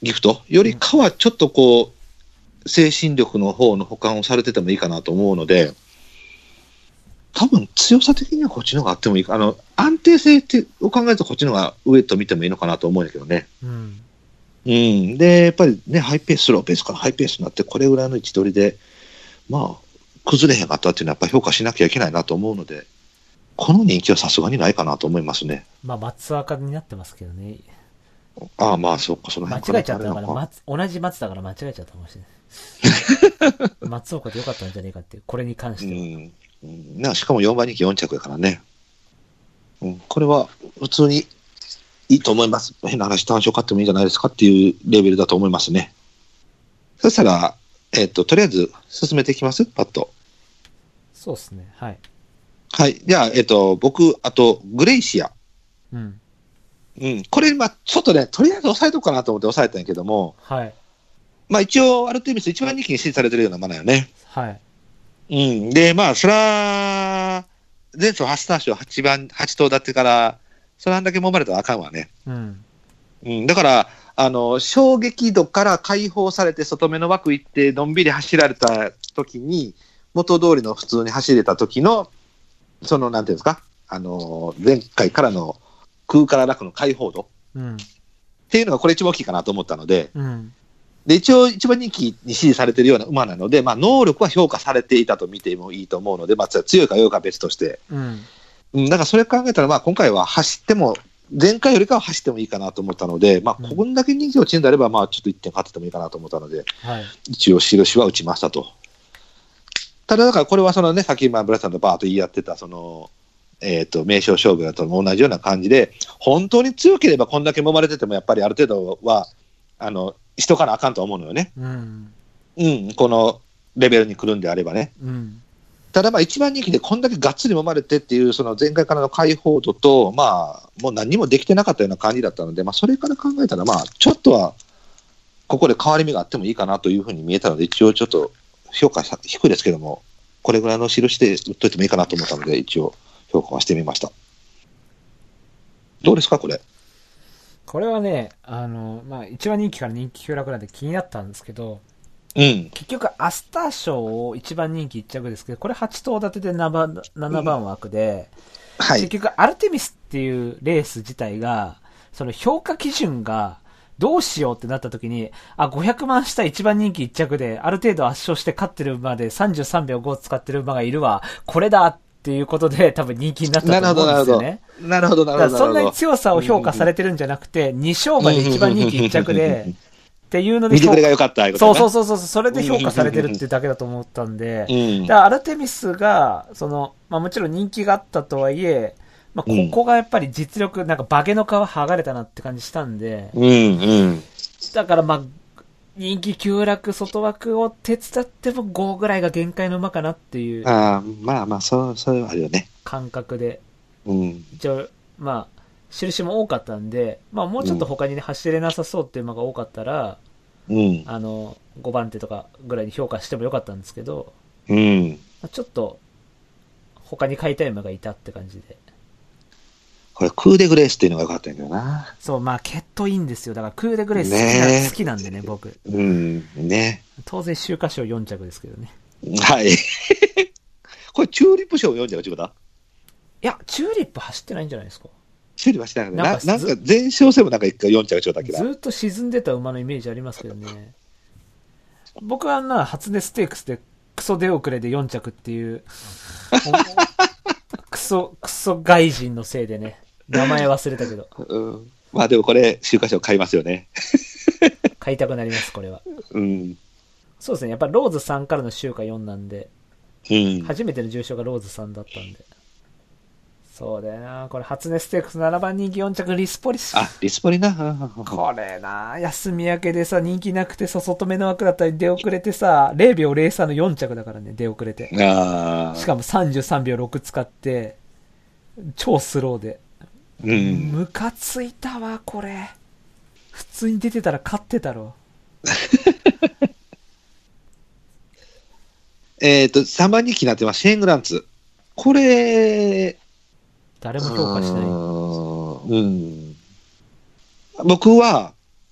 ギフトよりかはちょっとこう、精神力の方の補完をされててもいいかなと思うので、多分強さ的にはこっちの方があってもいいか。安定性ってを考えるとこっちの方が上と見てもいいのかなと思うんだけどね。 うん。 で、やっぱりね、ハイペース、スローペースからハイペースになって、これぐらいの位置取りで、まあ、崩れへんかったっていうのはやっぱり評価しなきゃいけないなと思うので、この人気はさすがにないかなと思いますね。 まあ、松赤になってますけどね。 ああ、まあ、そうか、その間辺違えちゃったから、同じ松だから間違えちゃったかもしれない。松岡でよかったんじゃねえかっていう、これに関しては。 しかも4番人気4着やからね。これは普通にいいと思います。変な話、単勝買ってもいいんじゃないですかっていうレベルだと思いますね。そしたら、とりあえず進めていきますパッと。 そうですね。はい。 はい。じゃあ、僕、あと、グレイシア。 うん。 これ、まあちょっとね、とりあえず抑えとくかなと思って抑えたんやけども、 はい。 まあ一応、アルテミス一番人気に支持されてるようなものよね。 はい。 で、まあ、そら、前走初単勝8頭立ってから、それあんだけ揉まれたらあかんわね。だから、衝撃度から解放されて外目の枠行って、のんびり走られた時に、元通りの普通に走れた時の、なんていうんですか、前回からの空から楽の解放度、っていうのがこれ一番大きいかなと思ったので、で、一応一番人気に支持されているような馬なので、まあ、能力は評価されていたと見てもいいと思うので、まあ、強いか弱いかは別として。だからそれ考えたら、まあ、今回は走っても、前回よりかは走ってもいいかなと思ったので、まあ、こんだけ人気落ちるんであれば、まあ、ちょっと1点勝っててもいいかなと思ったので、一応印は打ちましたと。ただ、だからこれはそのね、さっきブラさんとバーッと言い合ってた、名称勝負だと同じような感じで、本当に強ければこんだけ揉まれてても、やっぱりある程度は、しとかなあかんと思うのよね。このレベルに来るんであればね。ただまあ一番人気でこんだけがっつり揉まれてっていうその前回からの解放度と、まあもう何もできてなかったような感じだったので、まあそれから考えたらまあちょっとはここで変わり目があってもいいかなというふうに見えたので、一応ちょっと評価低いですけども、これぐらいの印で打っといてもいいかなと思ったので、一応評価はしてみました。どうですかこれ。 これはね、まあ、一番人気から人気急落なんで気になったんですけど、結局、アスター賞を一番人気1着ですけど、これ8頭立てで7番枠で、結局、アルテミスっていうレース自体が、その評価基準が、どうしようってなった時に、500万した一番人気1着で、ある程度圧勝して勝ってる馬で33秒5使ってる馬がいるわ、これだっていうことで多分人気になったと思うんですよね。 なるほど。 そんなに強さを評価されてるんじゃなくて、2勝馬で一番人気1着で、っていうので見てくれが良かった。 そう、それで評価されてるっていうだけだと思ったんで、だからアルテミスが、まあもちろん人気があったとはいえ、まあここがやっぱり実力、なんか化けの皮剥がれたなって感じしたんで、だからまあ、人気急落外枠を手伝っても5ぐらいが限界の馬かなっていう。 まあ、そういうのあるよね。 感覚で。一応、まあ、印も多かったんで、まあもうちょっと他にね、走れなさそうっていう馬が多かったら、5番手とかぐらいに評価してもよかったんですけど、ちょっと、他に買いたい馬がいたって感じで。 これ、クーデグレースっていうのが良かったんだよな。 そう、まあ、血統いいんですよ。だから、クーデグレース好きなんでね、僕。当然、秋華賞4着ですけどね。 はい。これ、チューリップ賞4着違った？ いや、チューリップ走ってないんじゃないですか。 チューリップ走ってないなんか、前哨戦もなんか1回4着違ったっけな。 ずっと沈んでた馬のイメージありますけどね。僕は初音ステークスでクソ出遅れで4着っていう、クソ外人のせいでね、名前忘れたけど。 まあでもこれ、秋華賞買いますよね。 買いたくなります、これは。そうですね、やっぱローズ3からの秋華4なんで、初めての重賞がローズ3だったんで。そうだよな、これ初音ステークス7番人気4着リスポリス。 リスポリな。 これな、休み明けでさ、人気なくてさ、外目の枠だったり出遅れてさ、0秒03の4着だからね、出遅れて。しかも33秒6使って、超スローで。ムカついたわ、これ。普通に出てたら勝ってたろ。 3番人気になってます、シェーン・グランツ。これ、 誰も評価しない。 僕は、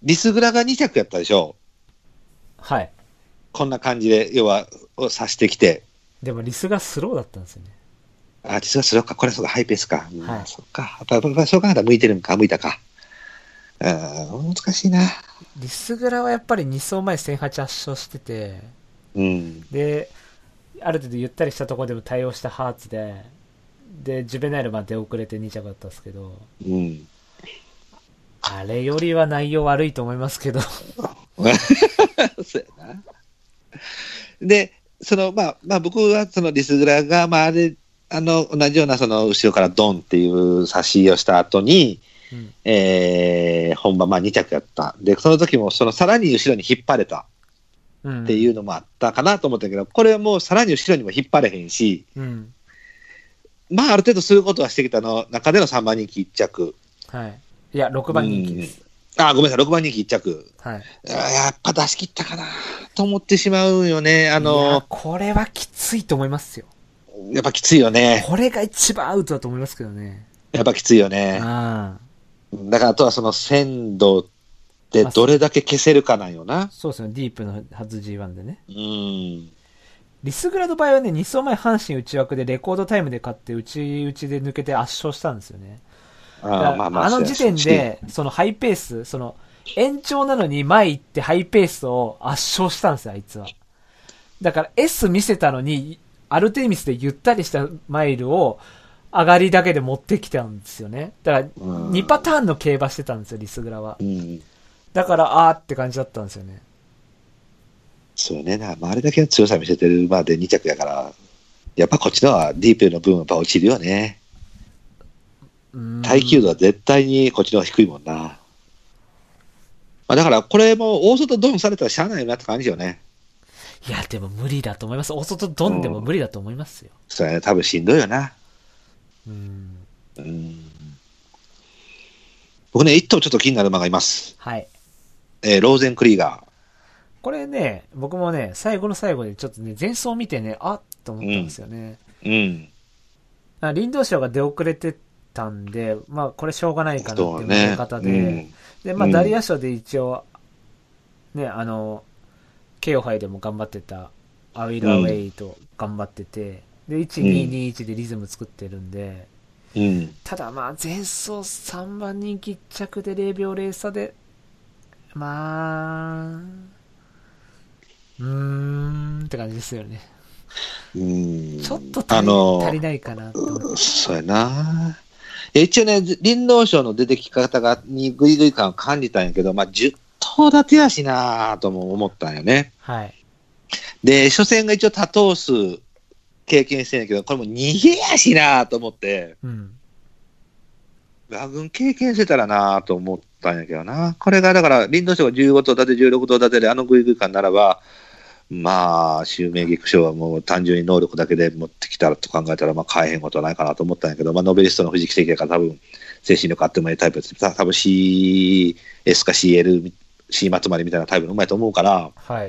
リスグラが2着やったでしょ。 はい。 こんな感じで、要は、を指してきて。 でもリスがスローだったんですよね。 あ、実はそれか。これはそうか、ハイペースか。 はいそっか。やっぱそう考えたら向いてるんか、向いたか。難しいな。 リスグラはやっぱり2走前1008圧勝してて、 うん。 で、ある程度ゆったりしたところでも対応したハーツで、ジュベナイルまで出遅れて2着だったんですけど、 うん。 あれよりは内容悪いと思いますけど。 そうやな。で、僕はそのリスグラが、あれ、同じようなその後ろからドンっていう差し入れをした後に、 うん、 本番2着やった。で、その時もそのさらに後ろに引っ張れたっていうのもあったかなと思ったけど、これはもうさらに後ろにも引っ張れへんし、 うん、 ある程度そういうことはしてきたの中での3番人気1着。 はい。いや、6番人気です。 ごめんなさい、6番人気1着。 はい。 やっぱ出し切ったかなと思ってしまうよね。 いや、これはきついと思いますよ。 やっぱきついよね。 これが一番アウトだと思いますけどね。 やっぱきついよね。だからあとはその鮮度でどれだけ消せるかなんよな。 そうですね、ディープの初 G1 でね。 リスグラの場合はね、2走前阪神内枠でレコードタイムで勝って内で抜けて圧勝したんですよね。あの時点で、そのハイペース、その延長なのに前行ってハイペースを圧勝したんですよ、あいつは。だから S 見せたのに、アルテミスでゆったりしたマイルを上がりだけで持ってきたんですよね。だから2パターンの競馬してたんですよ、リスグラは。だからって感じだったんですよね。 そうね。あれだけの強さ見せてるまで2着やから、やっぱこっちのはディープの分はやっぱ落ちるよね。耐久度は絶対にこっちの方が低いもんな。だからこれも大外ドンされたらしゃあないなって感じよね。 いや、でも無理だと思います。大外ドンでも無理だと思いますよ。 そうやね。多分しんどいよな。僕ね、一頭ちょっと気になる馬がいます。 はい。 ローゼンクリーガー。 これね、僕もね、最後の最後でちょっとね、前走見てね、あっと思ったんですよね。林道賞が出遅れてたんで、これしょうがないかなっていう見方で、で、ダリア賞で一応、ね、KO 杯でも頑張ってた、アウィル・アウェイと頑張ってて、で、1、2、2、1でリズム作ってるんで、ただ前走3番人気1着で0秒0差で、って感じですよね。ちょっと足りないかなと思って。 そうやな。一応ね、林道賞の出てき方にグイグイ感を感じたんやけど、10頭立てやしなとも思ったんよね。 はい。 で、初戦が一応多頭数経験してんやけど、これも逃げやしなと思って、馬群経験してたらなと思ったんやけどな。これがだから、林道賞が15頭立て、16頭立てでグイグイ感ならば、襲名菊賞はもう単純に能力だけで持ってきたらと考えたら、変えへんことはないかなと思ったんやけど、ノベリストの藤木関やから多分、精神力あってもいいタイプです。多分 CS か CL、C まとまりみたいなタイプのうまいと思うから、 はい。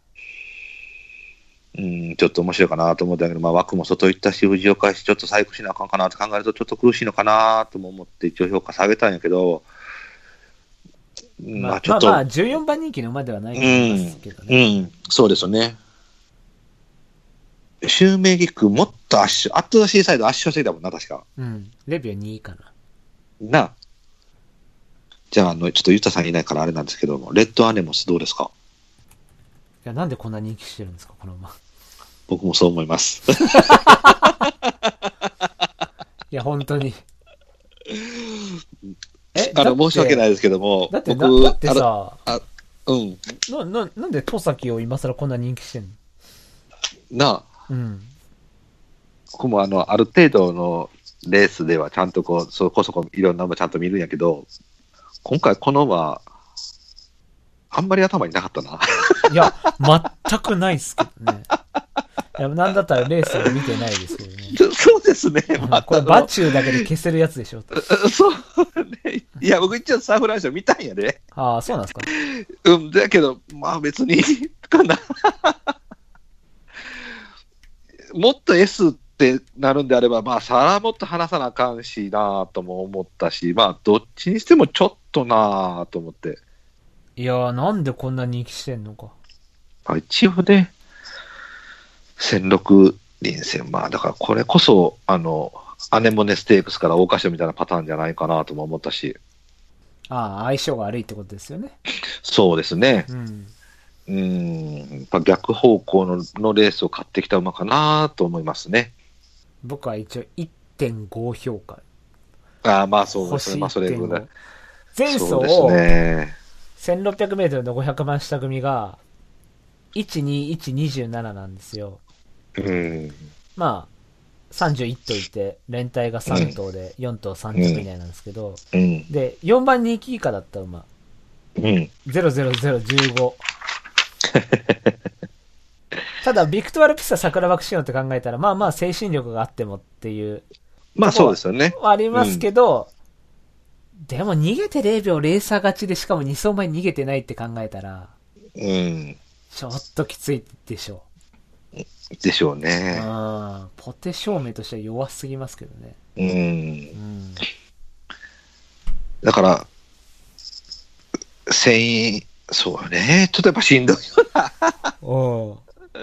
ちょっと面白いかなと思ったけど、枠も外行ったし、藤岡し、ちょっと細工しなあかんかなって考えると、ちょっと苦しいのかなとも思って、一応評価下げたんやけど、ちょっと。 14番人気の馬ではないと思いますけどね。 そうですよね。襲名菊もっと圧倒しいサイド圧勝してきたもんな、確か。 レビュー2位かな。 なあ。じゃあ、ちょっとユタさんいないからあれなんですけども、レッドアネモスどうですか？ いや、なんでこんな人気してるんですか、この馬。 僕もそう思います。 いや、本当に。 申し訳ないですけども、 だってさ、なんで戸崎を今更こんな人気してんの？ なあ。僕もある程度のレースではちゃんとそこそこいろんな馬ちゃんと見るんやけど、今回この馬、あんまり頭になかったな。 いや、全くないっすけどね。いや、なんだったらレースを見てないですけどね。 そうですね。 これ、バチューだけで消せるやつでしょ。 そうね。いや、僕一応サンフランション見たんやで。 ああ、そうなんですか。 だけど、別に、かな。もっと S ってなるんであれば、さらもっと話さなあかんしなとも思ったし、どっちにしてもちょっとなと思って。 いやー、なんでこんな人気してんのか。 一応ね、16輪戦、まあだからこれこそ、アネモネステークスから桜花賞みたいなパターンじゃないかなとも思ったし、 ああ、相性が悪いってことですよね。 そうですね。 うん。 やっぱ逆方向のレースを買ってきた馬かなと思いますね。 僕は一応 1.5 評価。 ああ、まあそうです星ね。まあそれぐらい 1.5。。前走そうですをね。 1600メートルの500番下組が12127なんですよ。 うん。 まあ、31頭いて、連帯が3頭で4頭3着以内なんですけど、 うん。 で、4番人気以下だった馬、 うん。 00015。ただ、ビクトワルピサ桜爆シオンって考えたら、まあまあ精神力があってもっていう、 まあそうですよね。 はありますけど、でも逃げて0秒レーサー勝ちでしかも2走前に逃げてないって考えたら、 うん。 ちょっときついでしょでしょうう。 ね。 ポテ証明としては弱すぎますけどね。 うん。 うん。 だから、そうね。ちょっとやっぱしんどいよな。 お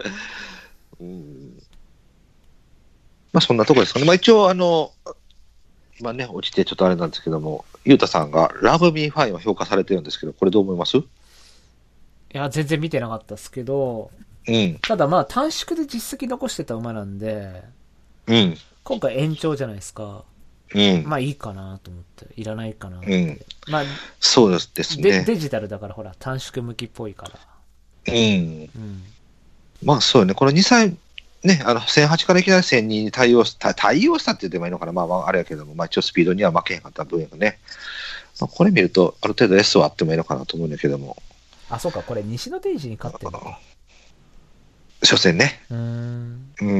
まあそんなとこですかね。まあ一応まあね、落ちてちょっとあれなんですけども、ゆうたさんがラブミーファインを評価されてるんですけど、これどう思います？ いや、全然見てなかったですけど、 うん。 ただまあ短縮で実績残してた馬なんで、 うん。 今回延長じゃないですか。 うん。 まあいいかなと思って、いらないかなって。 うん。 まあ、 そうですね。 デジタルだからほら、短縮向きっぽいから。 うん。 うん。 まあそうよね。この2歳、ね、1008からいきなり1002に対応したって言ってもいいのかな。まあまああれやけども、まあ一応スピードには負けへんかった分がね。まあこれ見ると、ある程度 S はあってもいいのかなと思うんだけども。 あ、そうか、これ西野定治に勝ってるのか。 初戦ね。 うーん。 うん。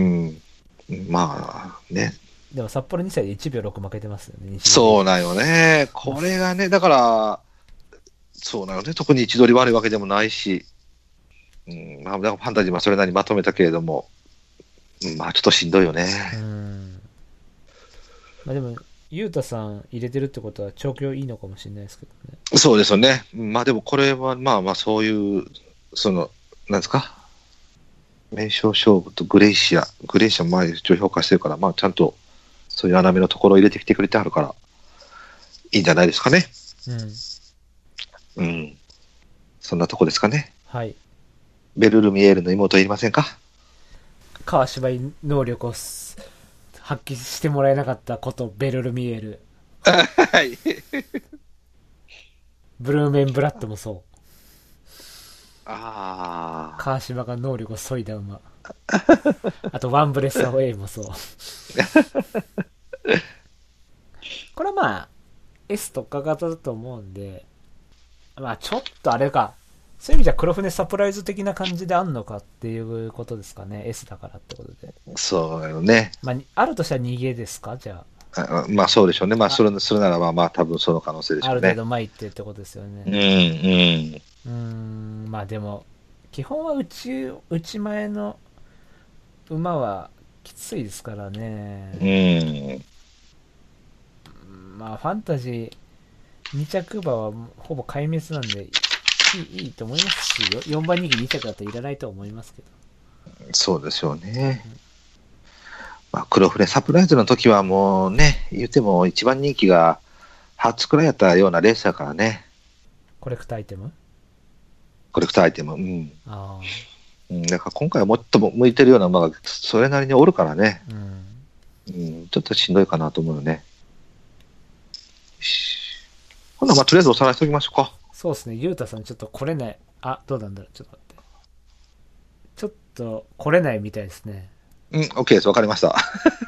まあね。 でも札幌2歳で1秒6負けてますよね、西野定治そうなんよね。これがね、だから、そうなのね。特に位置取り悪いわけでもないし、まあ、だからファンタジーはそれなりにまとめたけれども、まあちょっとしんどいよね。 まあでも、ゆうたさん入れてるってことは調教いいのかもしれないですけどね。 そうですよね。まあでもこれはまあまあそういう、なんですか、名称勝負とグレイシアも前一応評価してるから、まあちゃんとそういう穴目のところを入れてきてくれてあるから、いいんじゃないですかね。 うん。 うん。そんなとこですかね。 はい。 ベルルミエールの妹いりませんか？ 川芝居能力を発揮してもらえなかったこと、ベルルミエール。 はい。 ブルーメンブラッドもそう。 ああ。 川島が能力を削いだ馬。あと、ワンブレスアウェイもそう。これはまあ、S 特化型だと思うんで、まあちょっとあれか。そういう意味じゃ黒船サプライズ的な感じであんのかっていうことですかね。S だからってことで。 そうよね。 まあ、あるとしたら逃げですかじゃまあそうでしょうね。まあするならばまあ多分その可能性でしあ。あょうね。 る程度前行ってってことですよね。まあでも、基本は内前の馬はきついですからね。まあファンタジー2着馬はほぼ壊滅なんでいいと思いますし、4番人気2着だといらないと思いますけど。 そうですよね。まあ黒船サプライズの時はもうね、言っても一番人気が初くらいやったようなレースだからね。 コレクターアイテム。ああ。 だから今回はもっと向いてるような馬がそれなりにおるからね。ちょっとしんどいかなと思うよね。ほなまあとりあえずおさらいしておきましょうか。 そうですね。ゆうたさんちょっと来れない。あ、どうなんだろう。ちょっと待って。ちょっと来れないみたいですね。 OK です。わかりました。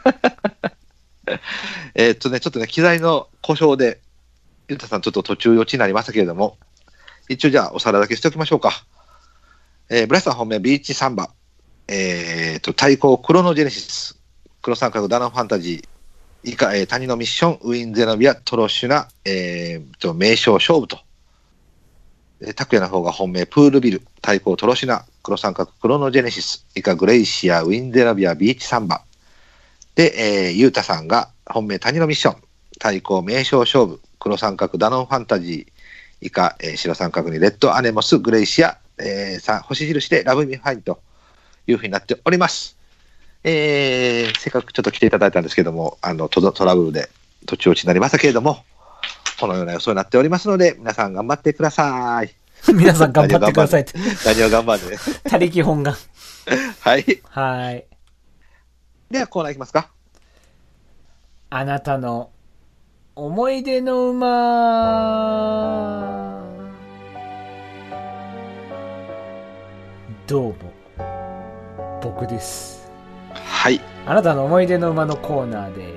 ちょっとね、機材の故障で、ゆうたさんちょっと途中予知になりましたけれども、一応じゃあおさらいだけしておきましょうか。ブラスさん本命ビーチサンバ、対抗クロノジェネシス、黒三角ダナンファンタジー、以下、谷のミッション、ウィンゼノビア、トロシュナ、名称勝負と。拓也の方が本命プールビル、対抗トロシュナ、黒三角クロノジェネシス、以下グレイシア、ウィンゼノビア、ビーチサンバ。で、ゆうたさんが本命谷のミッション、対抗名称勝負、黒三角ダノンファンタジー、 以下、白三角にレッドアネモス、グレイシア、星印でラブミファインというふうになっております。せっかくちょっと来ていただいたんですけども、トラブルで途中落ちになりましたけれども、このような予想になっておりますので、皆さん頑張ってください。 皆さん頑張ってくださいって。 何を頑張るね。 他力本願。 はい。 はい。 ではコーナーいきますか。 あなたの思い出の馬。どうも、僕です。 はい。 あなたの思い出の馬のコーナーです。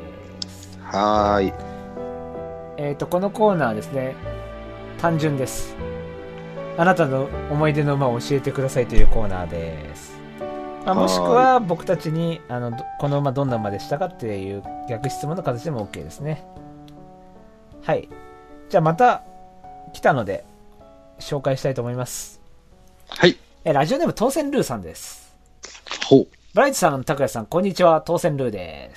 はーい。 このコーナーですね、単純です。あなたの思い出の馬を教えてくださいというコーナーです。もしくは僕たちにこの馬どんな馬でしたかっていう逆質問の形でも OK ですね。はい。じゃあまた来たので紹介したいと思います。 はい。 ラジオネーム当選ルーさんです。 ほう。 ブライトさん、拓也さん、こんにちは。当選ルーです。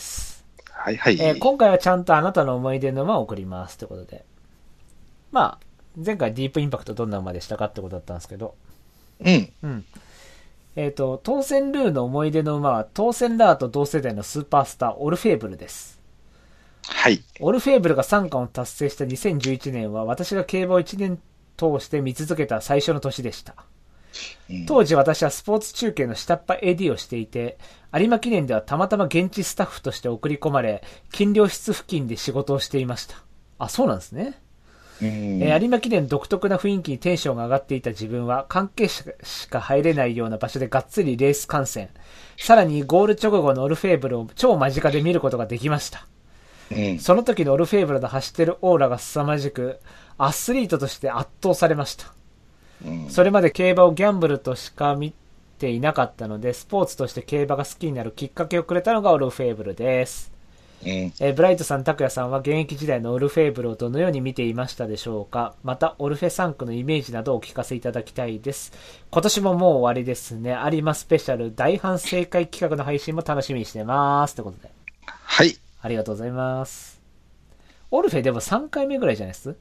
はいはい。 今回はちゃんとあなたの思い出の馬を送りますということで。まあ、前回ディープインパクトどんな馬でしたかってことだったんですけど。 うん。 うん。当選ルーの思い出の馬は、当選ラーと同世代のスーパースター、オルフェーブルです。 はい。 オルフェーブルが3冠を達成した2011年は、私が競馬を1年通して見続けた最初の年でした。当時私はスポーツ中継の下っ端 AD をしていて、有馬記念ではたまたま現地スタッフとして送り込まれ、金量室付近で仕事をしていました。あ、そうなんですね。有馬記念独特な雰囲気にテンションが上がっていた自分は、関係者しか入れないような場所でがっつりレース観戦、さらにゴール直後のオルフェーブルを超間近で見ることができました。その時のオルフェーブルの走ってるオーラが凄まじく、アスリートとして圧倒されました。それまで競馬をギャンブルとしか見ていなかったので、スポーツとして競馬が好きになるきっかけをくれたのがオルフェーブルです。ブライトさん、拓也さんは現役時代のオルフェーブルをどのように見ていましたでしょうか。またオルフェ3区のイメージなどをお聞かせいただきたいです。今年ももう終わりですね。有馬スペシャル大反省会企画の配信も楽しみにしてますということで。 はい。 ありがとうございます。オルフェでも3回目ぐらいじゃないです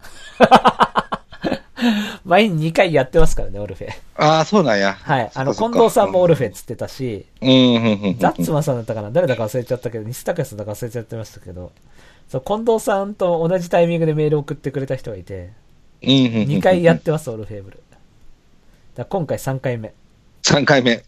前に2回やってますからね、オルフェ。 ああ、そうなんや。 はい。近藤さんもオルフェっつってたし、ザッツマンさんだったかな、誰だか忘れちゃったけど、西高さんだか忘れちゃってましたけど、そう、近藤さんと同じタイミングでメール送ってくれた人がいて、2回やってます、オルフェーブル。だ今回3回目。 3回目。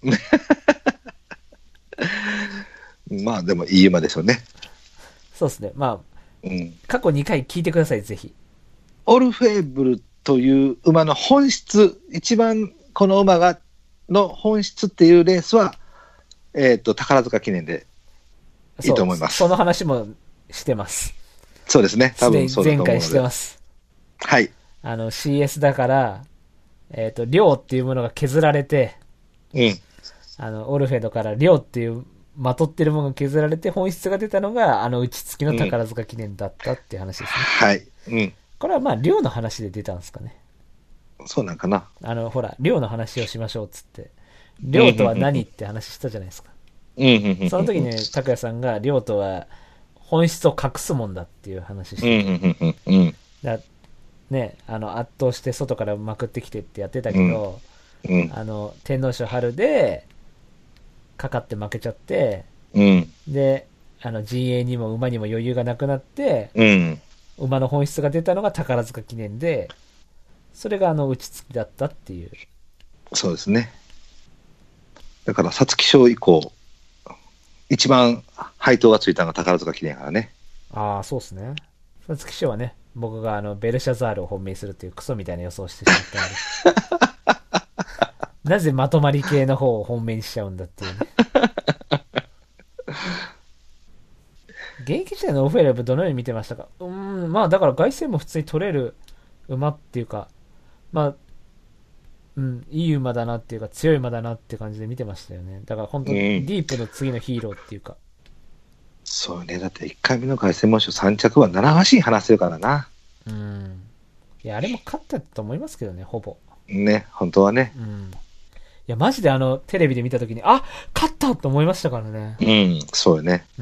まあ、でもいい馬でしょうね。 そうですね。まあ、過去2回聞いてください、ぜひ。 オルフェーブルという馬の本質、一番この馬の本質っていうレースは、宝塚記念でいいと思います。 その話もしてます。 そうですね。多分そうだと思うので。 前回してます。 はい。 CS だから、量っていうものが削られて、オルフェドから量っていうまとってるものが削られて本質が出たのが、打ち付きの宝塚記念だったっていう話ですね。 はい。 これはまあ、量の話で出たんですかね。 そうなんかな。 ほら、量の話をしましょうっつって。量とは何って話したじゃないですか。その時ね、拓也さんが量とは本質を隠すもんだっていう話して。だね、圧倒して外からまくってきてってやってたけど、天皇賞春でかかって負けちゃって、で、陣営にも馬にも余裕がなくなって、馬の本質が出たのが宝塚記念で、それが打ち付きだったっていう。 そうですね。だから皐月賞以降、一番配当がついたのが宝塚記念からね。 ああ、そうですね。皐月賞はね、僕がベルシャザールを本命するっていうクソみたいな予想をしてしまったので。なぜまとまり系の方を本命にしちゃうんだっていうね。現役時代のオフェレブどのように見てましたか。まあだから凱旋も普通に取れる馬っていうか、まあ、いい馬だなっていうか強い馬だなっていう感じで見てましたよね。だから本当にディープの次のヒーローっていうか。 そうね。だって1回目の凱旋門賞3着は7馬身離せるからな。 いや、あれも勝ったと思いますけどね、ほぼ。 ね、本当はね。 いや、マジでテレビで見たときに、あ、勝ったと思いましたからね。 そうよね。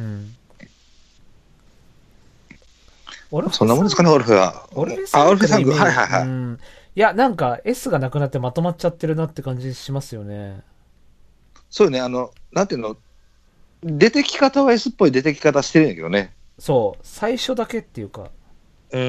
オルフェそんなもんですかね、オルフェは。 オルフェ 3区。はいはいはい。 いや、なんか S がなくなってまとまっちゃってるなって感じしますよね。 そうよね、なんていうの、出てき方は S っぽい出てき方してるんやけどね。 そう、最初だけっていうか。 うん。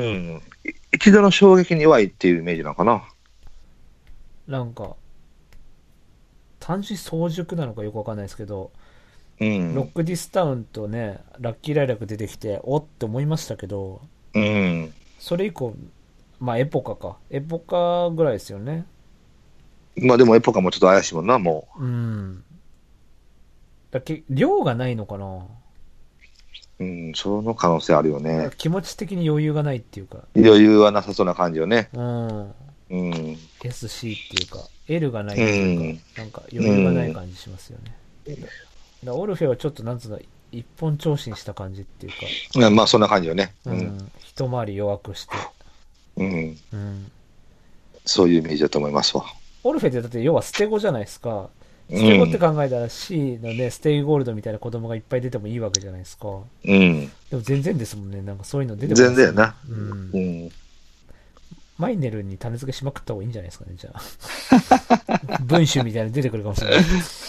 一度の衝撃に弱いっていうイメージなのかな。 なんか、単純に早熟なのかよくわかんないですけど、 うロん。 ックディスタウンとね、ラッキーライラック出てきて、おって思いましたけど、 うん。 それ以降、まあエポカか。エポカぐらいですよね。 まあでもエポカもちょっと怪しいもんな、もうん。量がないのかな。 う。うん、その可能性あるよね。 気持ち的に余裕がないっていうか。 余裕はなさそうな感じよね。 うん。 うん。 SC っていうか、L がないっていうか、なんか余裕がない感じしますよね。オルフェはちょっとなんつうの、一本長身した感じっていうか。 まあそんな感じよね。 うん。一回り弱くして。 うん。 うん。 そういうイメージだと思いますわ。 オルフェってだって要は捨て子じゃないですか。捨て子って考えたら C のね、ステイゴールドみたいな子供がいっぱい出てもいいわけじゃないですか。 うん。 でも全然ですもんね。なんかそういうの出てこない。 全然やな。 うん。 うん。 マイネルに種付けしまくった方がいいんじゃないですかね、じゃあ。文集みたいなの出てくるかもしれない。い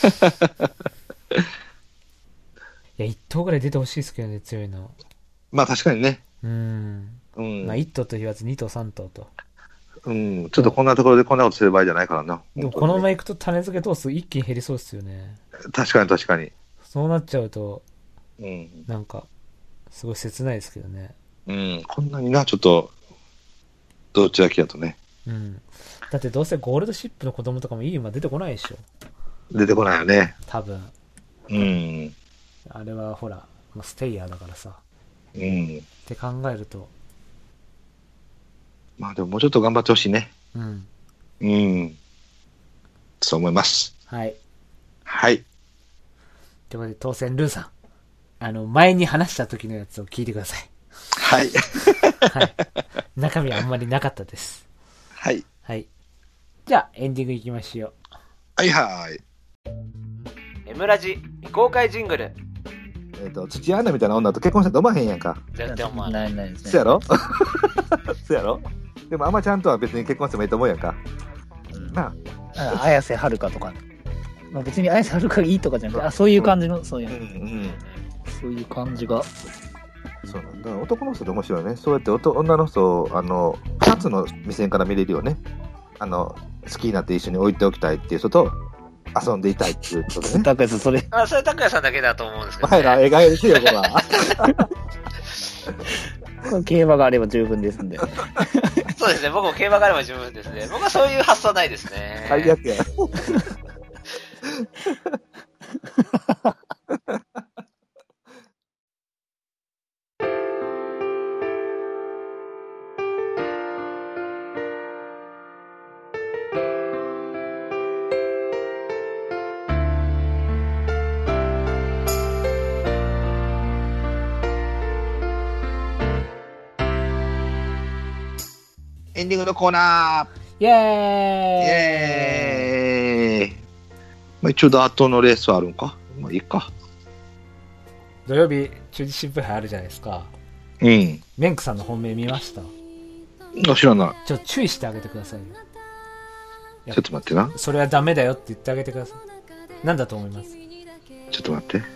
や、1頭ぐらい出てほしいですけどね、強いの。 まあ確かにね。 うん。 うん。 まあ1頭と言わず2頭3頭と。 うん。ちょっとこんなところでこんなことする場合じゃないからな。 でもこのまま行くと種付け頭数一気に減りそうですよね。 確かに確かに。 そうなっちゃうと、 うん。 なんか、すごい切ないですけどね。 うん。こんなにな、ちょっと、どっちだけやとね。 うん。だってどうせゴールドシップの子供とかもいい馬出てこないでしょ。 出てこないよね。 多分。 うん。 あれはほら、もうステイヤーだからさ。 うん。 って考えると。 まあでももうちょっと頑張ってほしいね。 うん。 うん。そう思います。 はい。 はい。 ということで、当選ルーさん。前に話した時のやつを聞いてください。 はい。 はい。中身はあんまりなかったです。 はい。 はい。じゃあ、エンディングいきましょう。 はいはい。 エムラジ未公開ジングル。 土屋アンナみたいな女と結婚したら飲まへんやんか。 絶対思わない。 ないですね。 そやろそやろでもあんまちゃんとは別に結婚してもいいと思うやんか。なあ。 綾瀬はるかとか。まあ、別に綾瀬はるかがいいとかじゃなくて、あ、そういう感じの、そういう、 うんそういう感じが。 そうなんだ。男の人って面白いね。そうやって女の人を、二つの目線から見れるよね。好きになって一緒に置いておきたいっていう人と、遊んでいたいっていうことね。 高谷さん、それ。 それ高谷さんだけだと思うんですけど、 前ら描いてよ、ほら。 競馬があれば十分ですんで。 そうですね。僕も競馬があれば十分ですね。僕はそういう発想ないですね。 最悪や。エンディングのコーナー。 イェーイ。 イエーイ。まあ、一応ダートのレースはあるんか。まあいいか。 土曜日、中日新聞杯あるじゃないですか。 うん。 メンクさんの本命見ました？ 知らない。 ちょっと注意してあげてくださいよ。 ちょっと待ってな。 それはダメだよって言ってあげてください。なんだと思います？ ちょっと待って。 うん。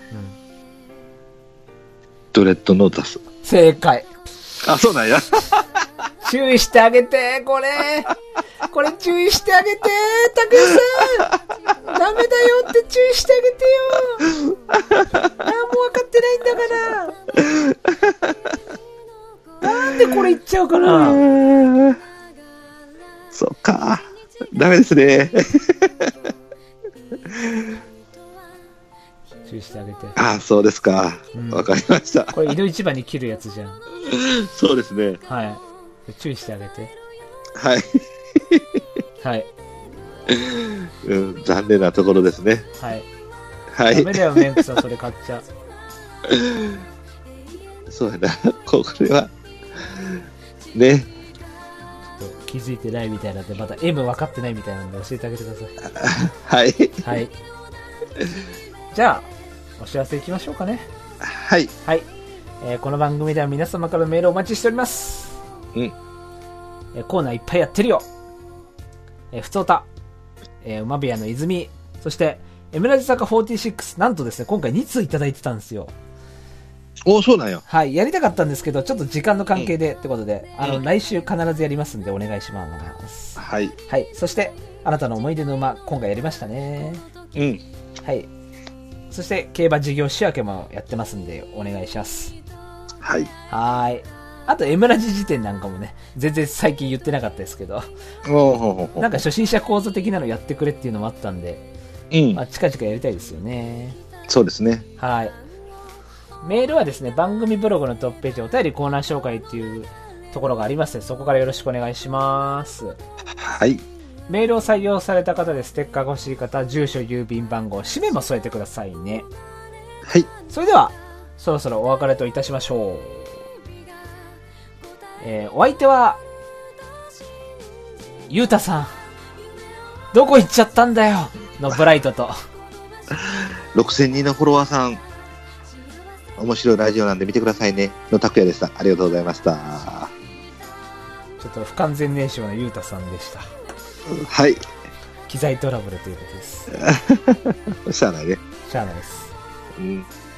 ドレッドノータス。 正解。 あ、そうなんや。 注意してあげて、これ注意してあげて、たくさん。ダメだよって注意してあげてよ。何も分かってないんだから。なんでこれ言っちゃうかな。 そっか。ダメですね。 注意してあげて。 あ、そうですか。わかりました。 これ井戸一番に切るやつじゃん。 そうですね。 はい。注意してあげて。 はい。 はい。 うん、残念なところですね。 はい。 はい。 ダメだよ、メンクさん、それ買っちゃ。 そうやな。これは、ね。 ちょっと気づいてないみたいなんで、また M 分かってないみたいなんで教えてあげてください。 はい。 はい。じゃあ、お知らせいきましょうかね。 はい。 はい。この番組では皆様からメールをお待ちしております。 うん。 コーナーいっぱいやってるよ。 ふつおた、馬部屋の泉、そして、エムラジ坂46、なんとですね、今回2通いただいてたんですよ。 お、そうなんよ。 はい、やりたかったんですけど、ちょっと時間の関係でってことで、来週必ずやりますんでお願いします。 はい。 はい、そして、あなたの思い出の馬、今回やりましたね。 うん。 はい。そして、競馬事業仕分けもやってますんで、お願いします。 はい。 はい。あと、エムラジ辞典なんかもね、全然最近言ってなかったですけど、なんか初心者講座的なのやってくれっていうのもあったんで、まあ、近々やりたいですよね。 そうですね。 はい。メールはですね、番組ブログのトップページ、お便りコーナー紹介っていうところがありますので、そこからよろしくお願いします。 はい。 メールを採用された方でステッカーが欲しい方、住所、郵便番号、氏名も添えてくださいね。 はい。 それでは、そろそろお別れといたしましょう。お相手は、ゆうたさん、どこ行っちゃったんだよのブライトと、 6000人のフォロワーさん、面白いラジオなんで見てくださいねの拓也でした。ありがとうございました。 ちょっと不完全燃焼のゆうたさんでした。 はい。 機材トラブルということです。 しゃあないね。 しゃあないです。 うん。